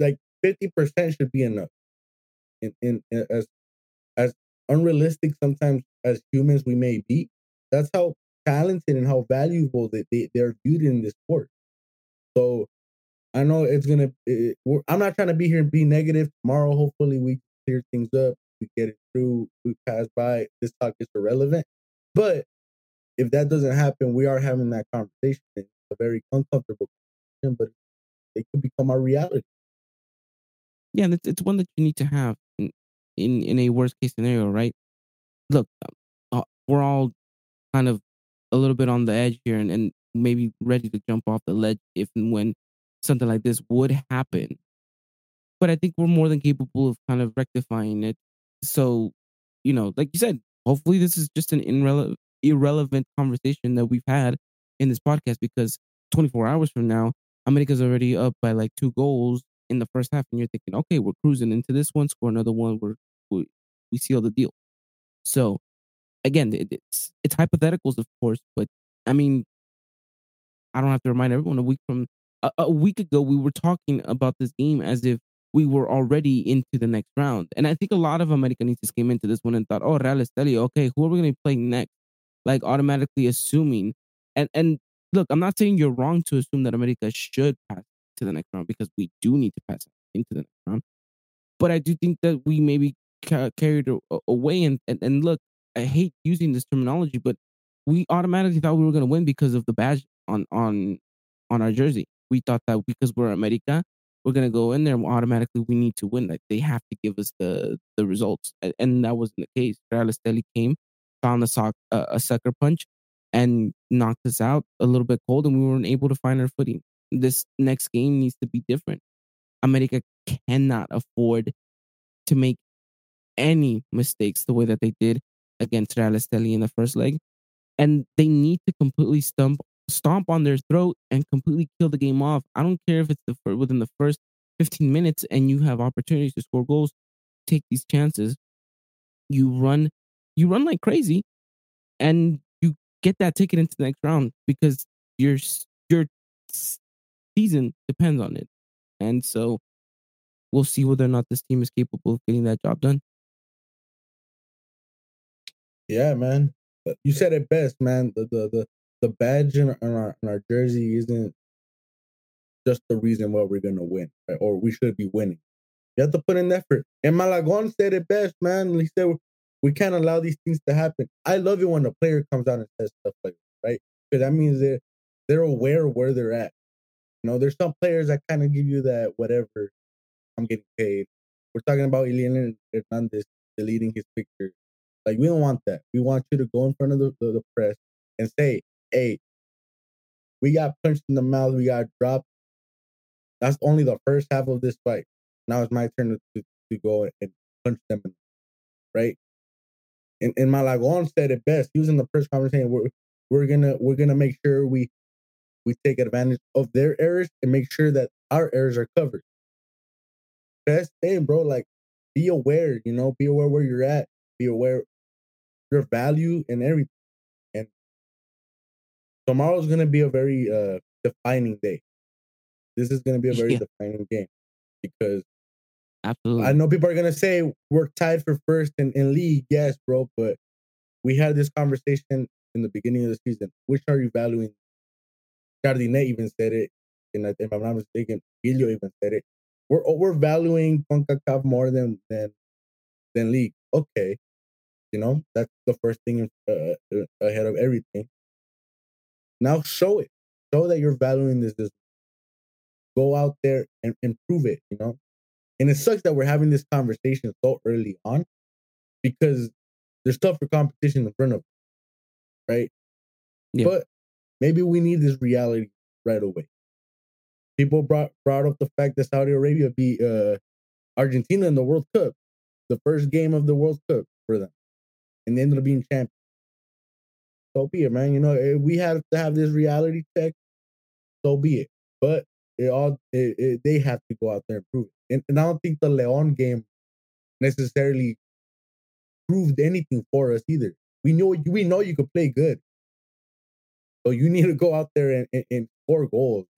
50% should be enough. In as unrealistic sometimes as humans we may be, that's how talented and how valuable they're viewed in this sport. So I know it's gonna. I'm not trying to be here and be negative. Tomorrow, hopefully, we clear things up. We get it through. We pass by. This talk is irrelevant, but if that doesn't happen, we are having that conversation. It's a very uncomfortable conversation, but it could become our reality. Yeah, and it's one that you need to have in a worst case scenario, right? Look, we're all kind of a little bit on the edge here, and maybe ready to jump off the ledge if and when something like this would happen. But I think we're more than capable of kind of rectifying it. So, like you said, hopefully this is just an irrelevant conversation that we've had in this podcast, because 24 hours from now, America's already up by like 2 goals in the first half, and you're thinking, okay, we're cruising into this one, score another one, we seal the deal. So again, it's hypotheticals, of course, but I mean, I don't have to remind everyone. A week ago, we were talking about this game as if we were already into the next round, and I think a lot of Americanistas came into this one and thought, "Oh, Real Estelio, okay, who are we going to be playing next?" Like automatically assuming, and look, I'm not saying you're wrong to assume that America should pass to the next round, because we do need to pass into the next round. But I do think that we maybe carried away, and look, I hate using this terminology, but we automatically thought we were going to win because of the badge on our jersey. We thought that because we're America, we're going to go in there and automatically we need to win. Like they have to give us the results, and that wasn't the case. Real Esteli came, found a sucker punch, and knocked us out a little bit cold, and we weren't able to find our footing. This next game needs to be different. America cannot afford to make any mistakes the way that they did against Real Esteli in the first leg. And they need to completely stomp on their throat and completely kill the game off. I don't care if it's within the first 15 minutes and you have opportunities to score goals, take these chances. You run like crazy, and you get that ticket into the next round, because your season depends on it. And so we'll see whether or not this team is capable of getting that job done. Yeah, man. You said it best, man. The badge in our jersey isn't just the reason why we're gonna win, right? Or we should be winning. You have to put in effort. And Malagon said it best, man. He said we can't allow these things to happen. I love it when a player comes out and says stuff like that, right? Because that means they're aware of where they're at. There's some players that kind of give you that whatever, I'm getting paid. We're talking about Elian Hernandez deleting his picture. Like, we don't want that. We want you to go in front of the press and say, hey, we got punched in the mouth, we got dropped. That's only the first half of this fight. Now it's my turn to go and punch them, right? And Malagon said it best. He was in the press conference saying, we're gonna make sure we take advantage of their errors and make sure that our errors are covered. Best thing, bro. Like, be aware, be aware where you're at, be aware your value and everything. And tomorrow's gonna be a very defining day. This is gonna be a very defining game, because absolutely, I know people are gonna say we're tied for first in league. Yes, bro, but we had this conversation in the beginning of the season. Which are you valuing? Jardine even said it, and if I'm not mistaken, Gilio even said it. We're valuing CONCACAF more than league. Okay, that's the first thing ahead of everything. Now show it. Show that you're valuing this. Go out there and improve it, And it sucks that we're having this conversation so early on, because there's tougher competition in front of us, right? Yeah. But maybe we need this reality right away. People brought up the fact that Saudi Arabia beat Argentina in the World Cup, the first game of the World Cup for them, and they ended up being champions. So be it, man. If we have to have this reality check, so be it. But they have to go out there and prove it. And I don't think the Leon game necessarily proved anything for us either. We know you could play good, so you need to go out there and score goals.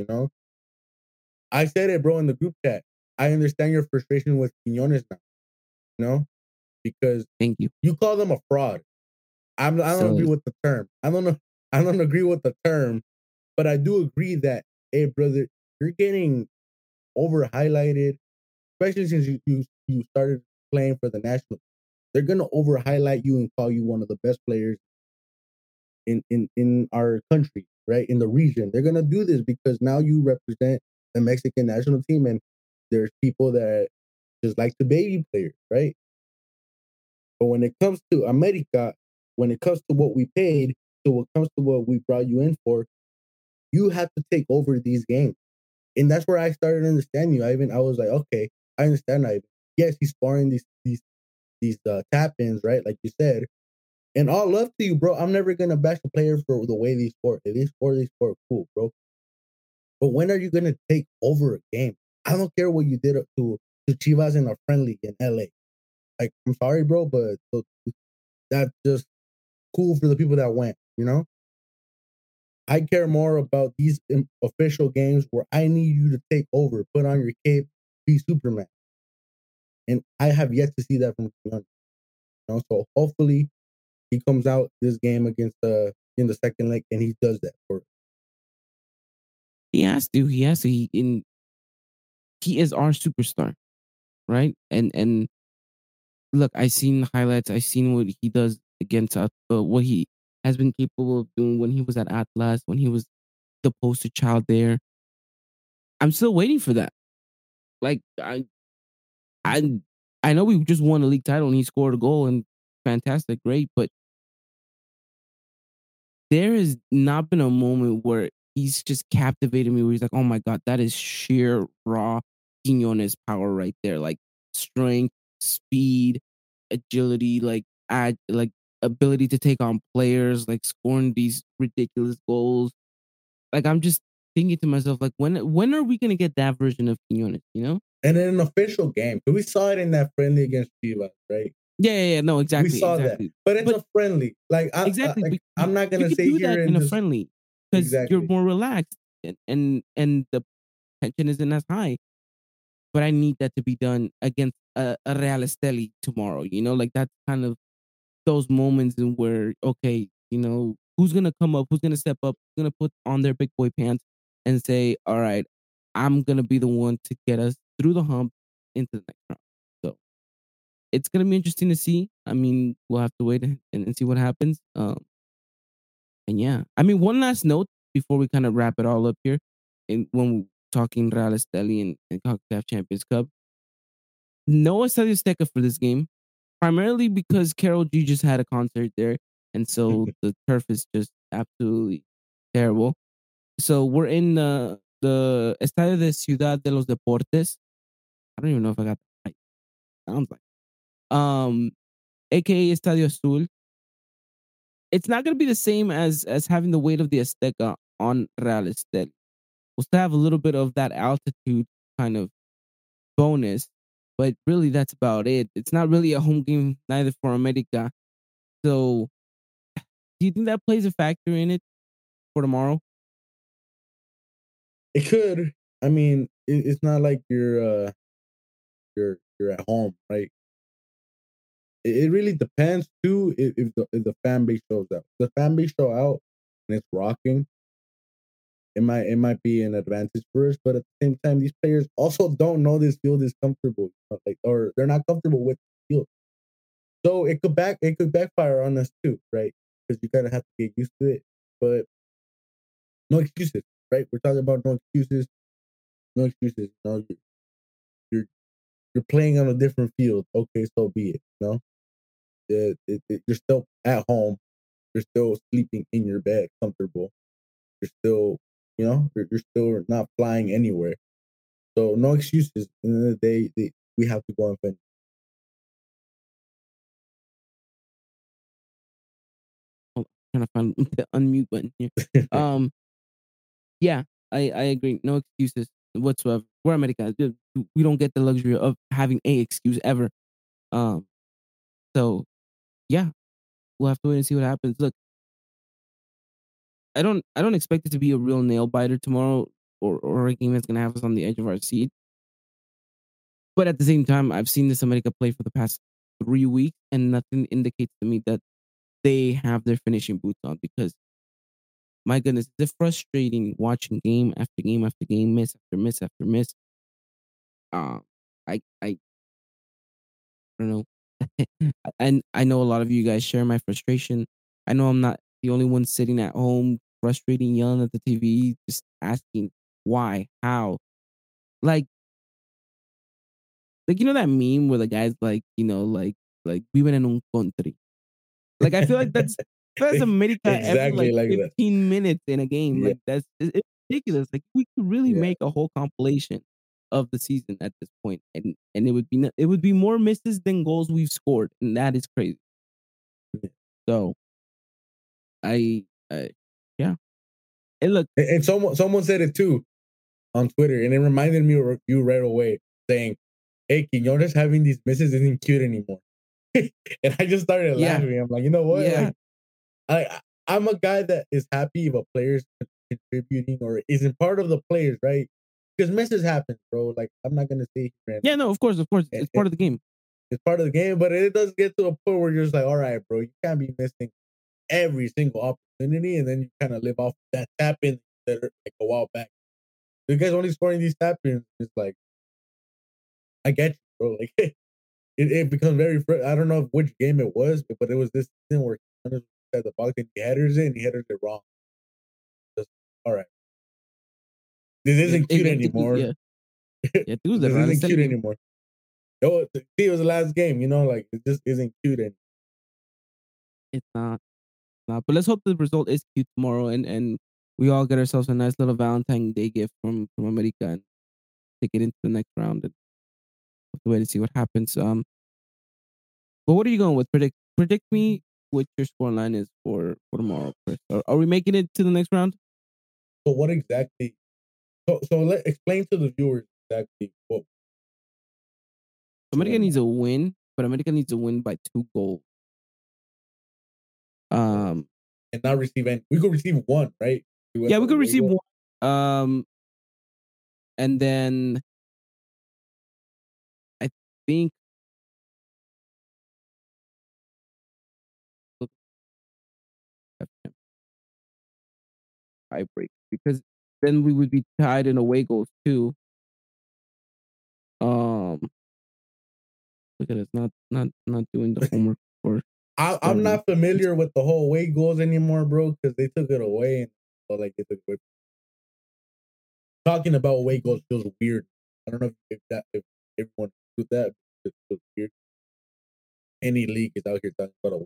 I said it, bro, in the group chat. I understand your frustration with Quiñones now, because thank you. You call them a fraud. I don't agree with the term. I don't agree with the term, but I do agree that, hey, brother, you're getting over highlighted, especially since you started playing for the national. They're gonna over highlight you and call you one of the best players in our country, right? In the region. They're gonna do this because now you represent the Mexican national team, and there's people that just like the baby players, right? But when it comes to America, when it comes to what we paid, so what comes to what we brought you in for, you have to take over these games. And that's where I started understanding you, Ivan. I was like, okay, I understand Ivan. Yes, he's scoring these tap-ins, right? Like you said. And all love to you, bro. I'm never gonna bash the player for the way they score. If they score, cool, bro. But when are you gonna take over a game? I don't care what you did to Chivas in a friendly in LA. Like, I'm sorry, bro, but that's just cool for the people that went, you know? I care more about these official games where I need you to take over, put on your cape, be Superman. And I have yet to see that from Quiñones. You know? So hopefully he comes out this game against in the second leg and he does that for us. He has to. He has to. He is our superstar, right? And look, I seen the highlights. I seen what he does against us, what he has been capable of doing when he was at Atlas, when he was the poster child there. I'm still waiting for that. Like I I know we just won a league title and he scored a goal and fantastic, great, but there has not been a moment where he's just captivated me where he's like, oh my God, that is sheer raw Quinones power right there. Like strength, speed, agility, like ability to take on players, like scoring these ridiculous goals. Like I'm just thinking to myself, like when are we gonna get that version of Quinones, you know? And in an official game, we saw it in that friendly against Chivas, right? Yeah. No, exactly. We saw that, but it's a friendly. Like, exactly, I'm not you gonna could say do that here in a just friendly because you're exactly. more relaxed and the tension isn't as high. But I need that to be done against a Real Esteli tomorrow. You know, like that's kind of those moments in where okay, you know, who's gonna come up, who's gonna step up, who's gonna put on their big boy pants and say, all right, I'm gonna be the one to get us through the hump into the next round. So it's gonna be interesting to see. I mean, we'll have to wait and see what happens. And yeah, I mean, one last note before we kind of wrap it all up here, and when we're talking Real Esteli and CONCACAF Champions Cup, no Estadio Azteca for this game, primarily because Carol G just had a concert there, and so the turf is just absolutely terrible. So we're in the Estadio de Ciudad de los Deportes. I don't even know if I got that right. Sounds like aka Estadio Azul. It's not going to be the same as having the weight of the Azteca on Real Estel. We'll still have a little bit of that altitude kind of bonus, but really that's about it. It's not really a home game neither for America. So, do you think that plays a factor in it for tomorrow? It could. I mean, it's not like you're at home, right? It really depends too if the fan base shows out. If the fan base show out and it's rocking, it might be an advantage for us. But at the same time, these players also don't know this field is comfortable, like, or they're not comfortable with the field. So it could backfire on us too, right? Because you kind of have to get used to it. But no excuses, right? We're talking about no excuses, no excuses. No, you're you're playing on a different field. Okay, so be it. No, you're still at home. You're still sleeping in your bed, comfortable. You're still, you're still not flying anywhere. So no excuses. At the end of the day, we have to go and finish. Oh, I'm trying to find the unmute button here. Yeah, I agree. No excuses whatsoever. We're America. We don't get the luxury of having a excuse ever. Um, so yeah, we'll have to wait and see what happens. Look, I don't expect it to be a real nail biter tomorrow or a game that's gonna have us on the edge of our seat. But at the same time, I've seen this America play for the past 3 weeks, and nothing indicates to me that they have their finishing boots on because my goodness, it's frustrating watching game after game after game, miss after miss after miss. Um, I don't know. And I know a lot of you guys share my frustration. I know I'm not the only one sitting at home, frustrating, yelling at the TV, just asking why, how, like you know that meme where the guy's like, viven en un country. Like I feel like that's America every exactly like like that. 15 minutes in a game. Yeah. Like it's ridiculous. Like we could really Yeah. make a whole compilation of the season at this point, and it would be more misses than goals we've scored, and that is crazy. So, I yeah. And look, And someone said it too on Twitter, and it reminded me of you right away, saying, "Hey, Quiñones having these misses isn't cute anymore." And I just started Yeah. laughing. I'm like, you know what? Yeah. Like, I'm a guy that is happy if a player's contributing or isn't part of the players, right? Because misses happen, bro. Like, I'm not gonna say, yeah, no, of course, it's part of the game. It's part of the game, but it does get to a point where you're just like, all right, bro, you can't be missing every single opportunity, and then you kind of live off that tap in that like a while back. You guys only scoring these tap ins. It's like, I get you, bro. Like, it becomes very. I don't know which game it was, but it was this thing where he had the box and he headers it and he headers it wrong. Just all right. This isn't cute anymore. Yeah, this isn't cute anymore. Yo, see, it was the last game. You know, like it just isn't cute anymore. It's not. But let's hope the result is cute tomorrow, and we all get ourselves a nice little Valentine's Day gift from America and take it into the next round and have to wait and see what happens. But what are you going with? Predict me what your scoreline is for tomorrow, Chris. Are we making it to the next round? So what exactly? So let explain to the viewers exactly what. America needs a win, but America needs a win by 2 goals. And not receive any. We could receive one, right? Yeah, we could receive one. And then I think I break because then we would be tied in away goals too. Look at us, not doing the homework for. I'm not familiar with the whole away goals anymore, bro, because they took it away and so like they took it away. Talking about away goals feels weird. I don't know if everyone do that. It feels weird. Any league is out here talking about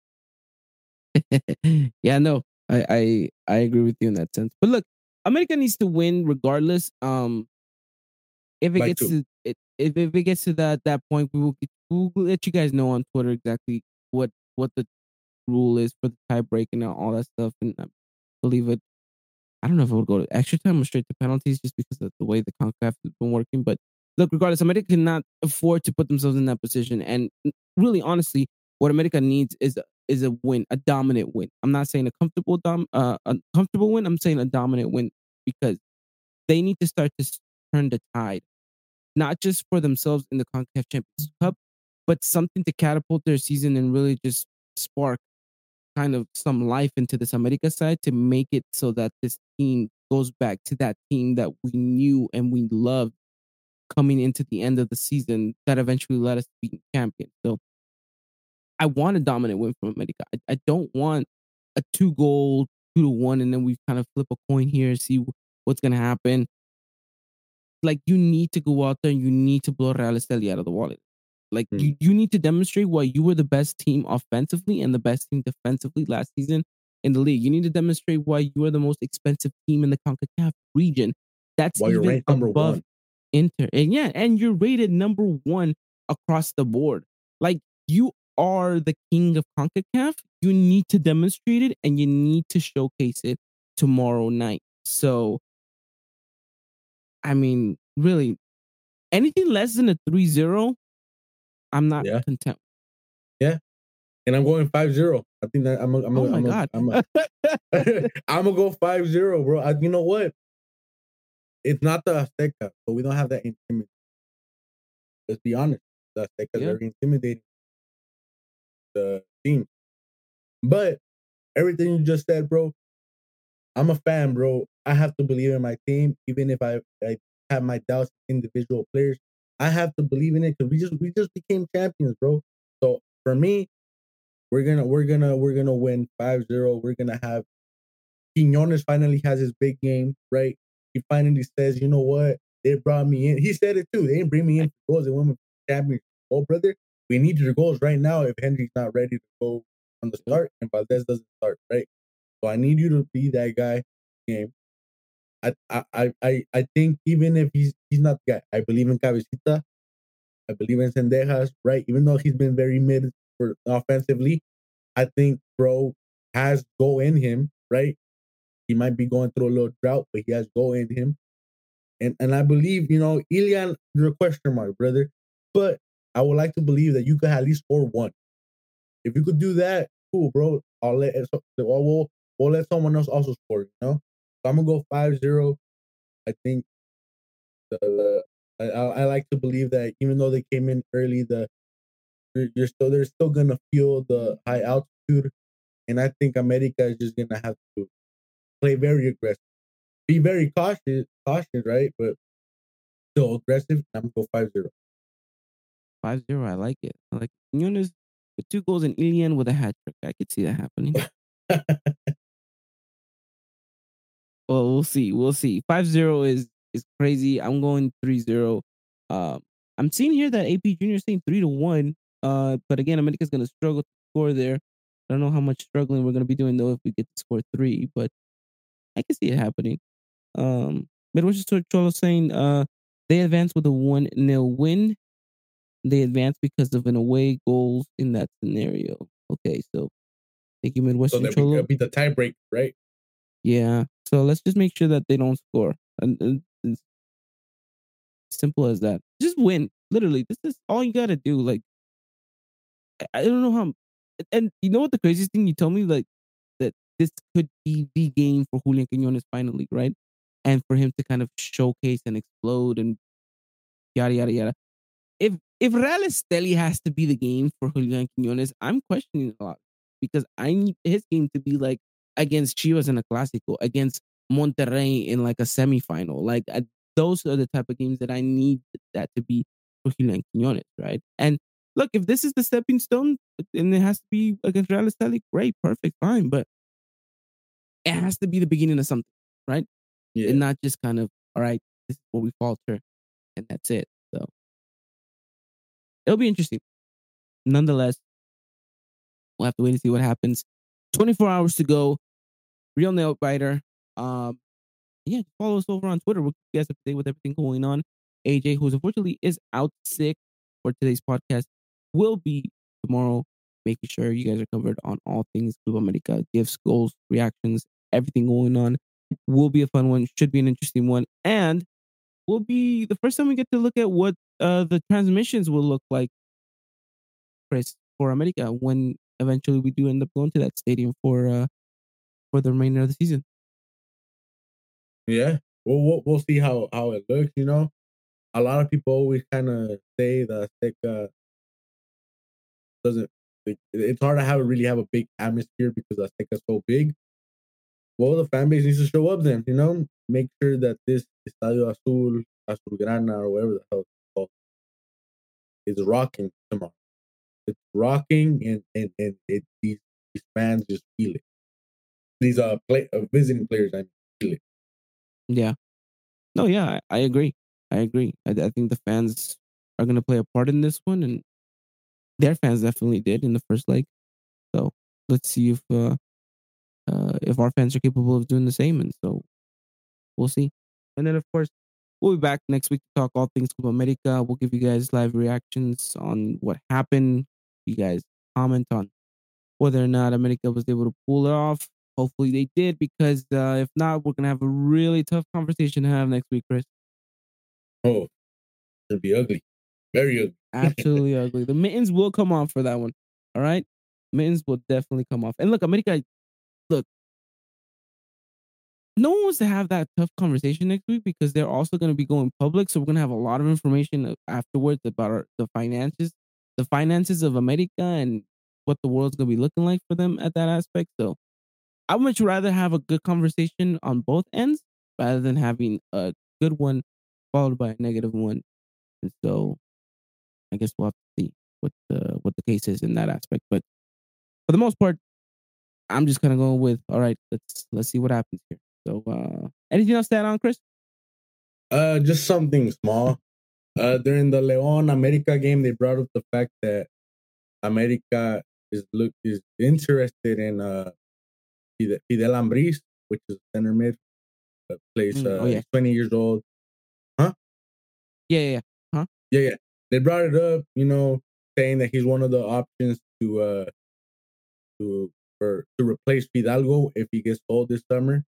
away goals. Yeah, no, I agree with you in that sense. But look, America needs to win regardless. If it gets to that point, we'll let you guys know on Twitter exactly what the rule is for the tie break and all that stuff. And I believe it. I don't know if it would go to extra time or straight to penalties just because of the way the CONCACAF has been working. But look, regardless, America cannot afford to put themselves in that position. And really, honestly, what America needs is a win, a dominant win. I'm not saying a comfortable win. I'm saying a dominant win because they need to start to turn the tide, not just for themselves in the CONCACAF Champions Cup, but something to catapult their season and really just spark kind of some life into this America side to make it so that this team goes back to that team that we knew and we loved coming into the end of the season that eventually led us to be champion. So I want a dominant win from America. I don't want a 2-goal, 2-1, and then we kind of flip a coin here, see what's going to happen. Like, you need to go out there and you need to blow Real Esteli out of the wallet. Like, you need to demonstrate why you were the best team offensively and the best team defensively last season in the league. You need to demonstrate why you are the most expensive team in the CONCACAF region. That's why you're ranked number above 1. Inter. And yeah, and you're rated number 1 across the board. Like, you are the king of CONCACAF. You need to demonstrate it and you need to showcase it tomorrow night. So, I mean, really, anything less than a 3-0, I'm not content. Yeah. And I'm going 5-0. I think that I'm gonna go 5-0, bro. You know what? It's not the Azteca, so we don't have that intimidation. Let's be honest. The Azteca is very intimidating. The team. But everything you just said, bro, I'm a fan, bro. I have to believe in my team, even if I have my doubts in individual players. I have to believe in it because we just became champions, bro. So for me, We're gonna win 5-0. We're gonna have Quinones finally has his big game, right? He finally says, you know what? They brought me in. He said it too. They didn't bring me in for goals. They won the championship. Oh, brother, we need your goals right now if Henry's not ready to go from the start and Valdez doesn't start, right? So I need you to be that guy game. I think even if he's not the guy, I believe in Cabecita. I believe in Sendejas, right? Even though he's been very mid for offensively, I think bro has go in him, right? He might be going through a little drought, but he has go in him. And I believe, Ilian, you're a question mark, brother. But I would like to believe that you could at least score one. If you could do that, cool, bro. We'll let someone else also score, So I'm gonna go 5-0. I think I like to believe that even though they came in early, they're still gonna feel the high altitude. And I think America is just gonna have to play very aggressive. Be very cautious, right? But still aggressive. I'm gonna go 5-0. 5-0. I like it. I like Nunes with 2 goals and Ilian with a hat trick. I could see that happening. Well, we'll see. We'll see. 5-0 is crazy. I'm going 3-0. I'm seeing here that AP Junior is saying 3-1. But again, America's gonna struggle to score there. I don't know how much struggling we're gonna be doing though if we get to score 3, but I can see it happening. Midwestern Cholo saying they advance with a 1-0 win. They advance because of an away goals in that scenario. Okay, so thank you, Midwestern So Cholo. that be the tiebreak, right? Yeah. So let's just make sure that they don't score. And it's simple as that. Just win. Literally, this is all you gotta do. Like, I don't know how. And you know what the craziest thing you told me, like that this could be the game for Julian Quinones finally, right? And for him to kind of showcase and explode and yada yada yada. If Real Esteli has to be the game for Julian Quinones, I'm questioning it a lot because I need his game to be like against Chivas in a Clásico, against Monterrey in like a semifinal. Like those are the type of games that I need that to be for Julian Quinones, right? And look, if this is the stepping stone and it has to be against Real Esteli, great, perfect, fine. But it has to be the beginning of something, right? Yeah. And not just kind of, all right, this is where we falter and that's it. So it'll be interesting. Nonetheless, we'll have to wait and see what happens. 24 hours to go. Real Nail Biter. Yeah, follow us over on Twitter. We'll keep you guys up to date with everything going on. AJ, who unfortunately is out sick for today's podcast, will be tomorrow, making sure you guys are covered on all things Club America, gifts, goals, reactions, everything going on. Will be a fun one. Should be an interesting one. And will be the first time we get to look at what the transmissions will look like, Chris, for America when eventually we do end up going to that stadium for the remainder of the season. Yeah, we'll see how it looks. A lot of people always kind of say that Azteca doesn't. It's hard to really have a big atmosphere because Azteca's so big. Well, the fan base needs to show up then. Make sure that this Estadio Azul, Azulgrana, or whatever the hell it's called, is rocking tomorrow. It's rocking, and these fans just feel it. These visiting players, I feel it. Yeah. No, yeah, I agree. I agree. I think the fans are going to play a part in this one, and their fans definitely did in the first leg. So let's see if our fans are capable of doing the same, and so we'll see. And then, of course, we'll be back next week to talk all things Copa America. We'll give you guys live reactions on what happened. You guys comment on whether or not America was able to pull it off. Hopefully they did, because if not, we're going to have a really tough conversation to have next week, Chris. Oh, it'll be ugly. Very ugly. Absolutely ugly. The mittens will come off for that one. All right? Mittens will definitely come off. And look, America, look, no one wants to have that tough conversation next week because they're also going to be going public. So we're going to have a lot of information afterwards about the finances of America and what the world's going to be looking like for them at that aspect. So I would much rather have a good conversation on both ends rather than having a good one followed by a negative one. And so I guess we'll have to see what the case is in that aspect. But for the most part, I'm just kind of going with, all right, let's see what happens here. So, anything else to add on, Chris? Just something small. During the Leon America game, they brought up the fact that America is interested in Fidel Ambris, which is center mid, plays Oh yeah, 20 years old. Huh? yeah. Huh? Yeah. They brought it up, saying that he's one of the options to replace Fidalgo if he gets sold this summer.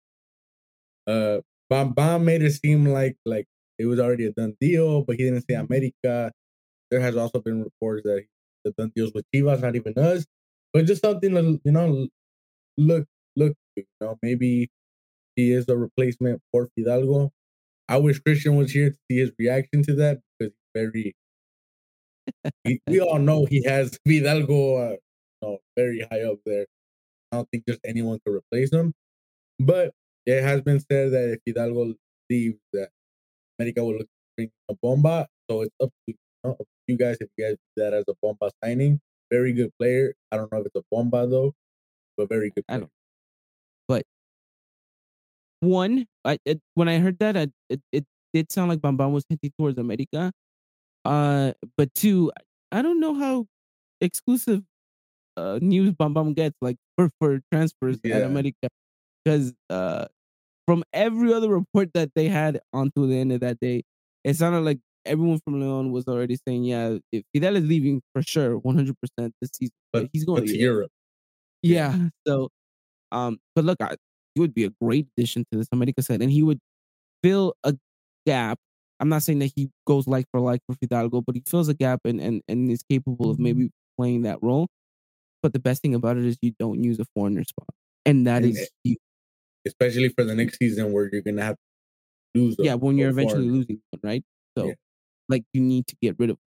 Bam made it seem like it was already a done deal, but he didn't say America. There has also been reports that the done deals with Chivas, not even us. But just something to look. Maybe he is a replacement for Fidalgo. I wish Christian was here to see his reaction to that because he's we all know he has Fidalgo, very high up there. I don't think just anyone could replace him. But it has been said that if Hidalgo leaves, that America will look to bring a Bomba. So it's up to you guys if you guys do that as a Bomba signing. Very good player. I don't know if it's a Bomba though, but very good player. I don't. But when I heard that, it did sound like Bambam was hinting towards America. But two, I don't know how exclusive news Bambam gets, like for transfers at America, because from every other report that they had onto the end of that day, it sounded like everyone from Leon was already saying, yeah, if Fidel is leaving for sure, 100% this season, but he's going to Europe. Yeah. So, but look, he would be a great addition to this America set, and he would fill a gap. I'm not saying that he goes like for Fidalgo, but he fills a gap and is capable of maybe playing that role. But the best thing about it is you don't use a foreigner spot, and that is huge. Especially for the next season where you're gonna have to lose. Yeah, when you're eventually losing one, right? So, like, you need to get rid of,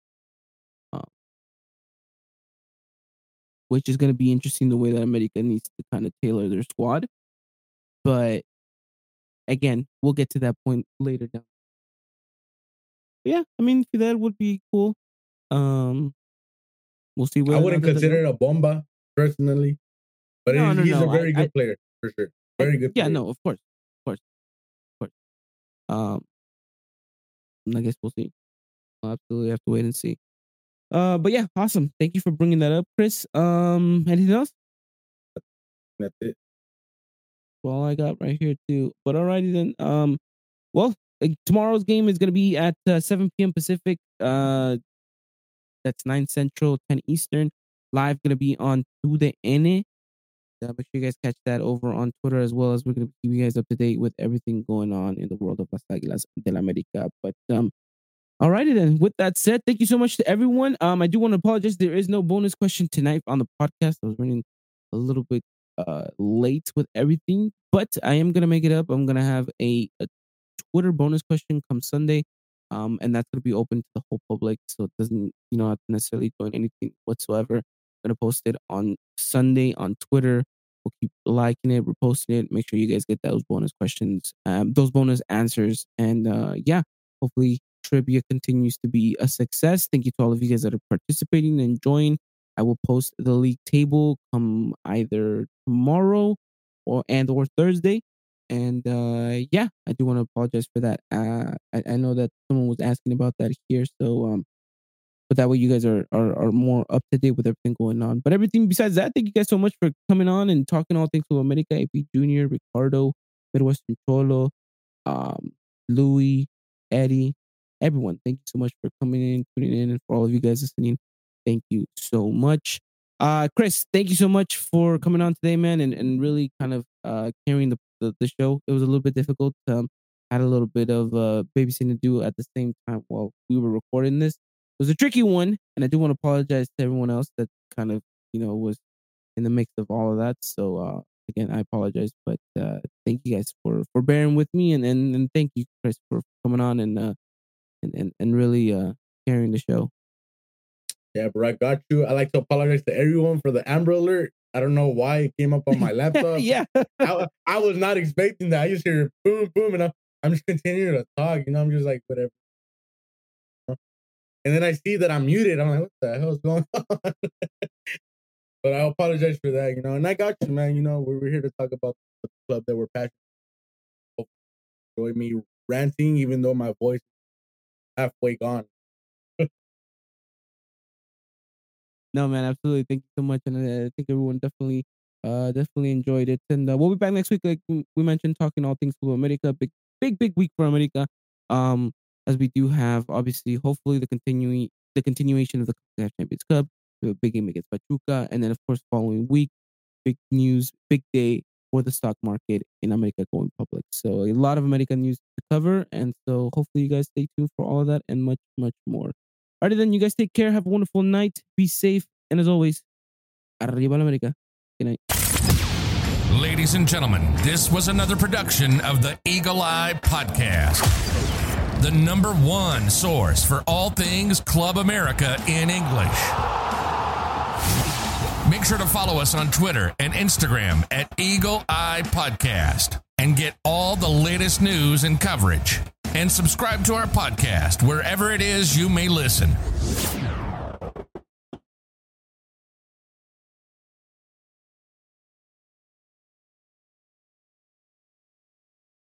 which is going to be interesting the way that America needs to kind of tailor their squad. But again, we'll get to that point later down. But yeah, I mean, that would be cool. We'll see. I wouldn't consider it a Bomba personally, but he's a very good player for sure. Very good player. Yeah, no, of course. I guess we'll see. I'll absolutely have to wait and see. But yeah, awesome. Thank you for bringing that up, Chris. Anything else? That's it. Well, I got right here too. But alrighty then. Well, tomorrow's game is gonna be at 7 p.m. Pacific. That's 9 Central, 10 Eastern. Live gonna be on Tu de N. Make sure you guys catch that over on Twitter, as well as we're gonna keep you guys up to date with everything going on in the world of Las Águilas del América. But alrighty then. With that said, thank you so much to everyone. I do want to apologize. There is no bonus question tonight on the podcast. I was running a little bit late with everything, but I am gonna make it up. I'm gonna have a Twitter bonus question come Sunday, and that's gonna be open to the whole public, so it doesn't have to necessarily join anything whatsoever. I'm gonna post it on Sunday on Twitter. We'll keep liking it, reposting it. Make sure you guys get those bonus questions, those bonus answers, and yeah, hopefully trivia continues to be a success. Thank you to all of you guys that are participating and enjoying. I will post the league table come either tomorrow or Thursday. And yeah, I do want to apologize for that. I know that someone was asking about that here, so but that way you guys are more up to date with everything going on. But everything besides that, thank you guys so much for coming on and talking all things to America, AP Junior, Ricardo, Midwestern Cholo, Louis, Eddie, everyone. Thank you so much for coming in, tuning in, and for all of you guys listening. Thank you so much. Chris, thank you so much for coming on today, man, and really kind of carrying the show. It was a little bit difficult. Had a little bit of babysitting to do at the same time while we were recording this. It was a tricky one, and I do want to apologize to everyone else that kind of was in the mix of all of that. So again, I apologize, but thank you guys for bearing with me, and thank you, Chris, for coming on and really carrying the show. Yeah, bro, I got you. I like to apologize to everyone for the Amber Alert. I don't know why it came up on my laptop. Yeah, I was not expecting that. I just hear boom, boom, and I'm just continuing to talk. I'm just like whatever. And then I see that I'm muted. I'm like, what the hell is going on? But I apologize for that, and I got you, man. We're here to talk about the club that we're passionate about. Enjoy me ranting, even though my voice is halfway gone. No, man, absolutely. Thank you so much, and I think everyone definitely enjoyed it. And we'll be back next week, like we mentioned, talking all things Club America. Big week for America. As we do have, obviously, hopefully the continuation of the CONCACAF Champions Cup, a big game against Pachuca, and then of course following week, big news, big day for the stock market in America going public. So a lot of American news to cover, and so hopefully you guys stay tuned for all of that and much more. Alrighty then, you guys take care. Have a wonderful night. Be safe. And as always, arriba la America. Good night. Ladies and gentlemen, this was another production of the Eagle Eye Podcast, the #1 source for all things Club America in English. Make sure to follow us on Twitter and Instagram at Eagle Eye Podcast and get all the latest news and coverage. And subscribe to our podcast wherever it is you may listen.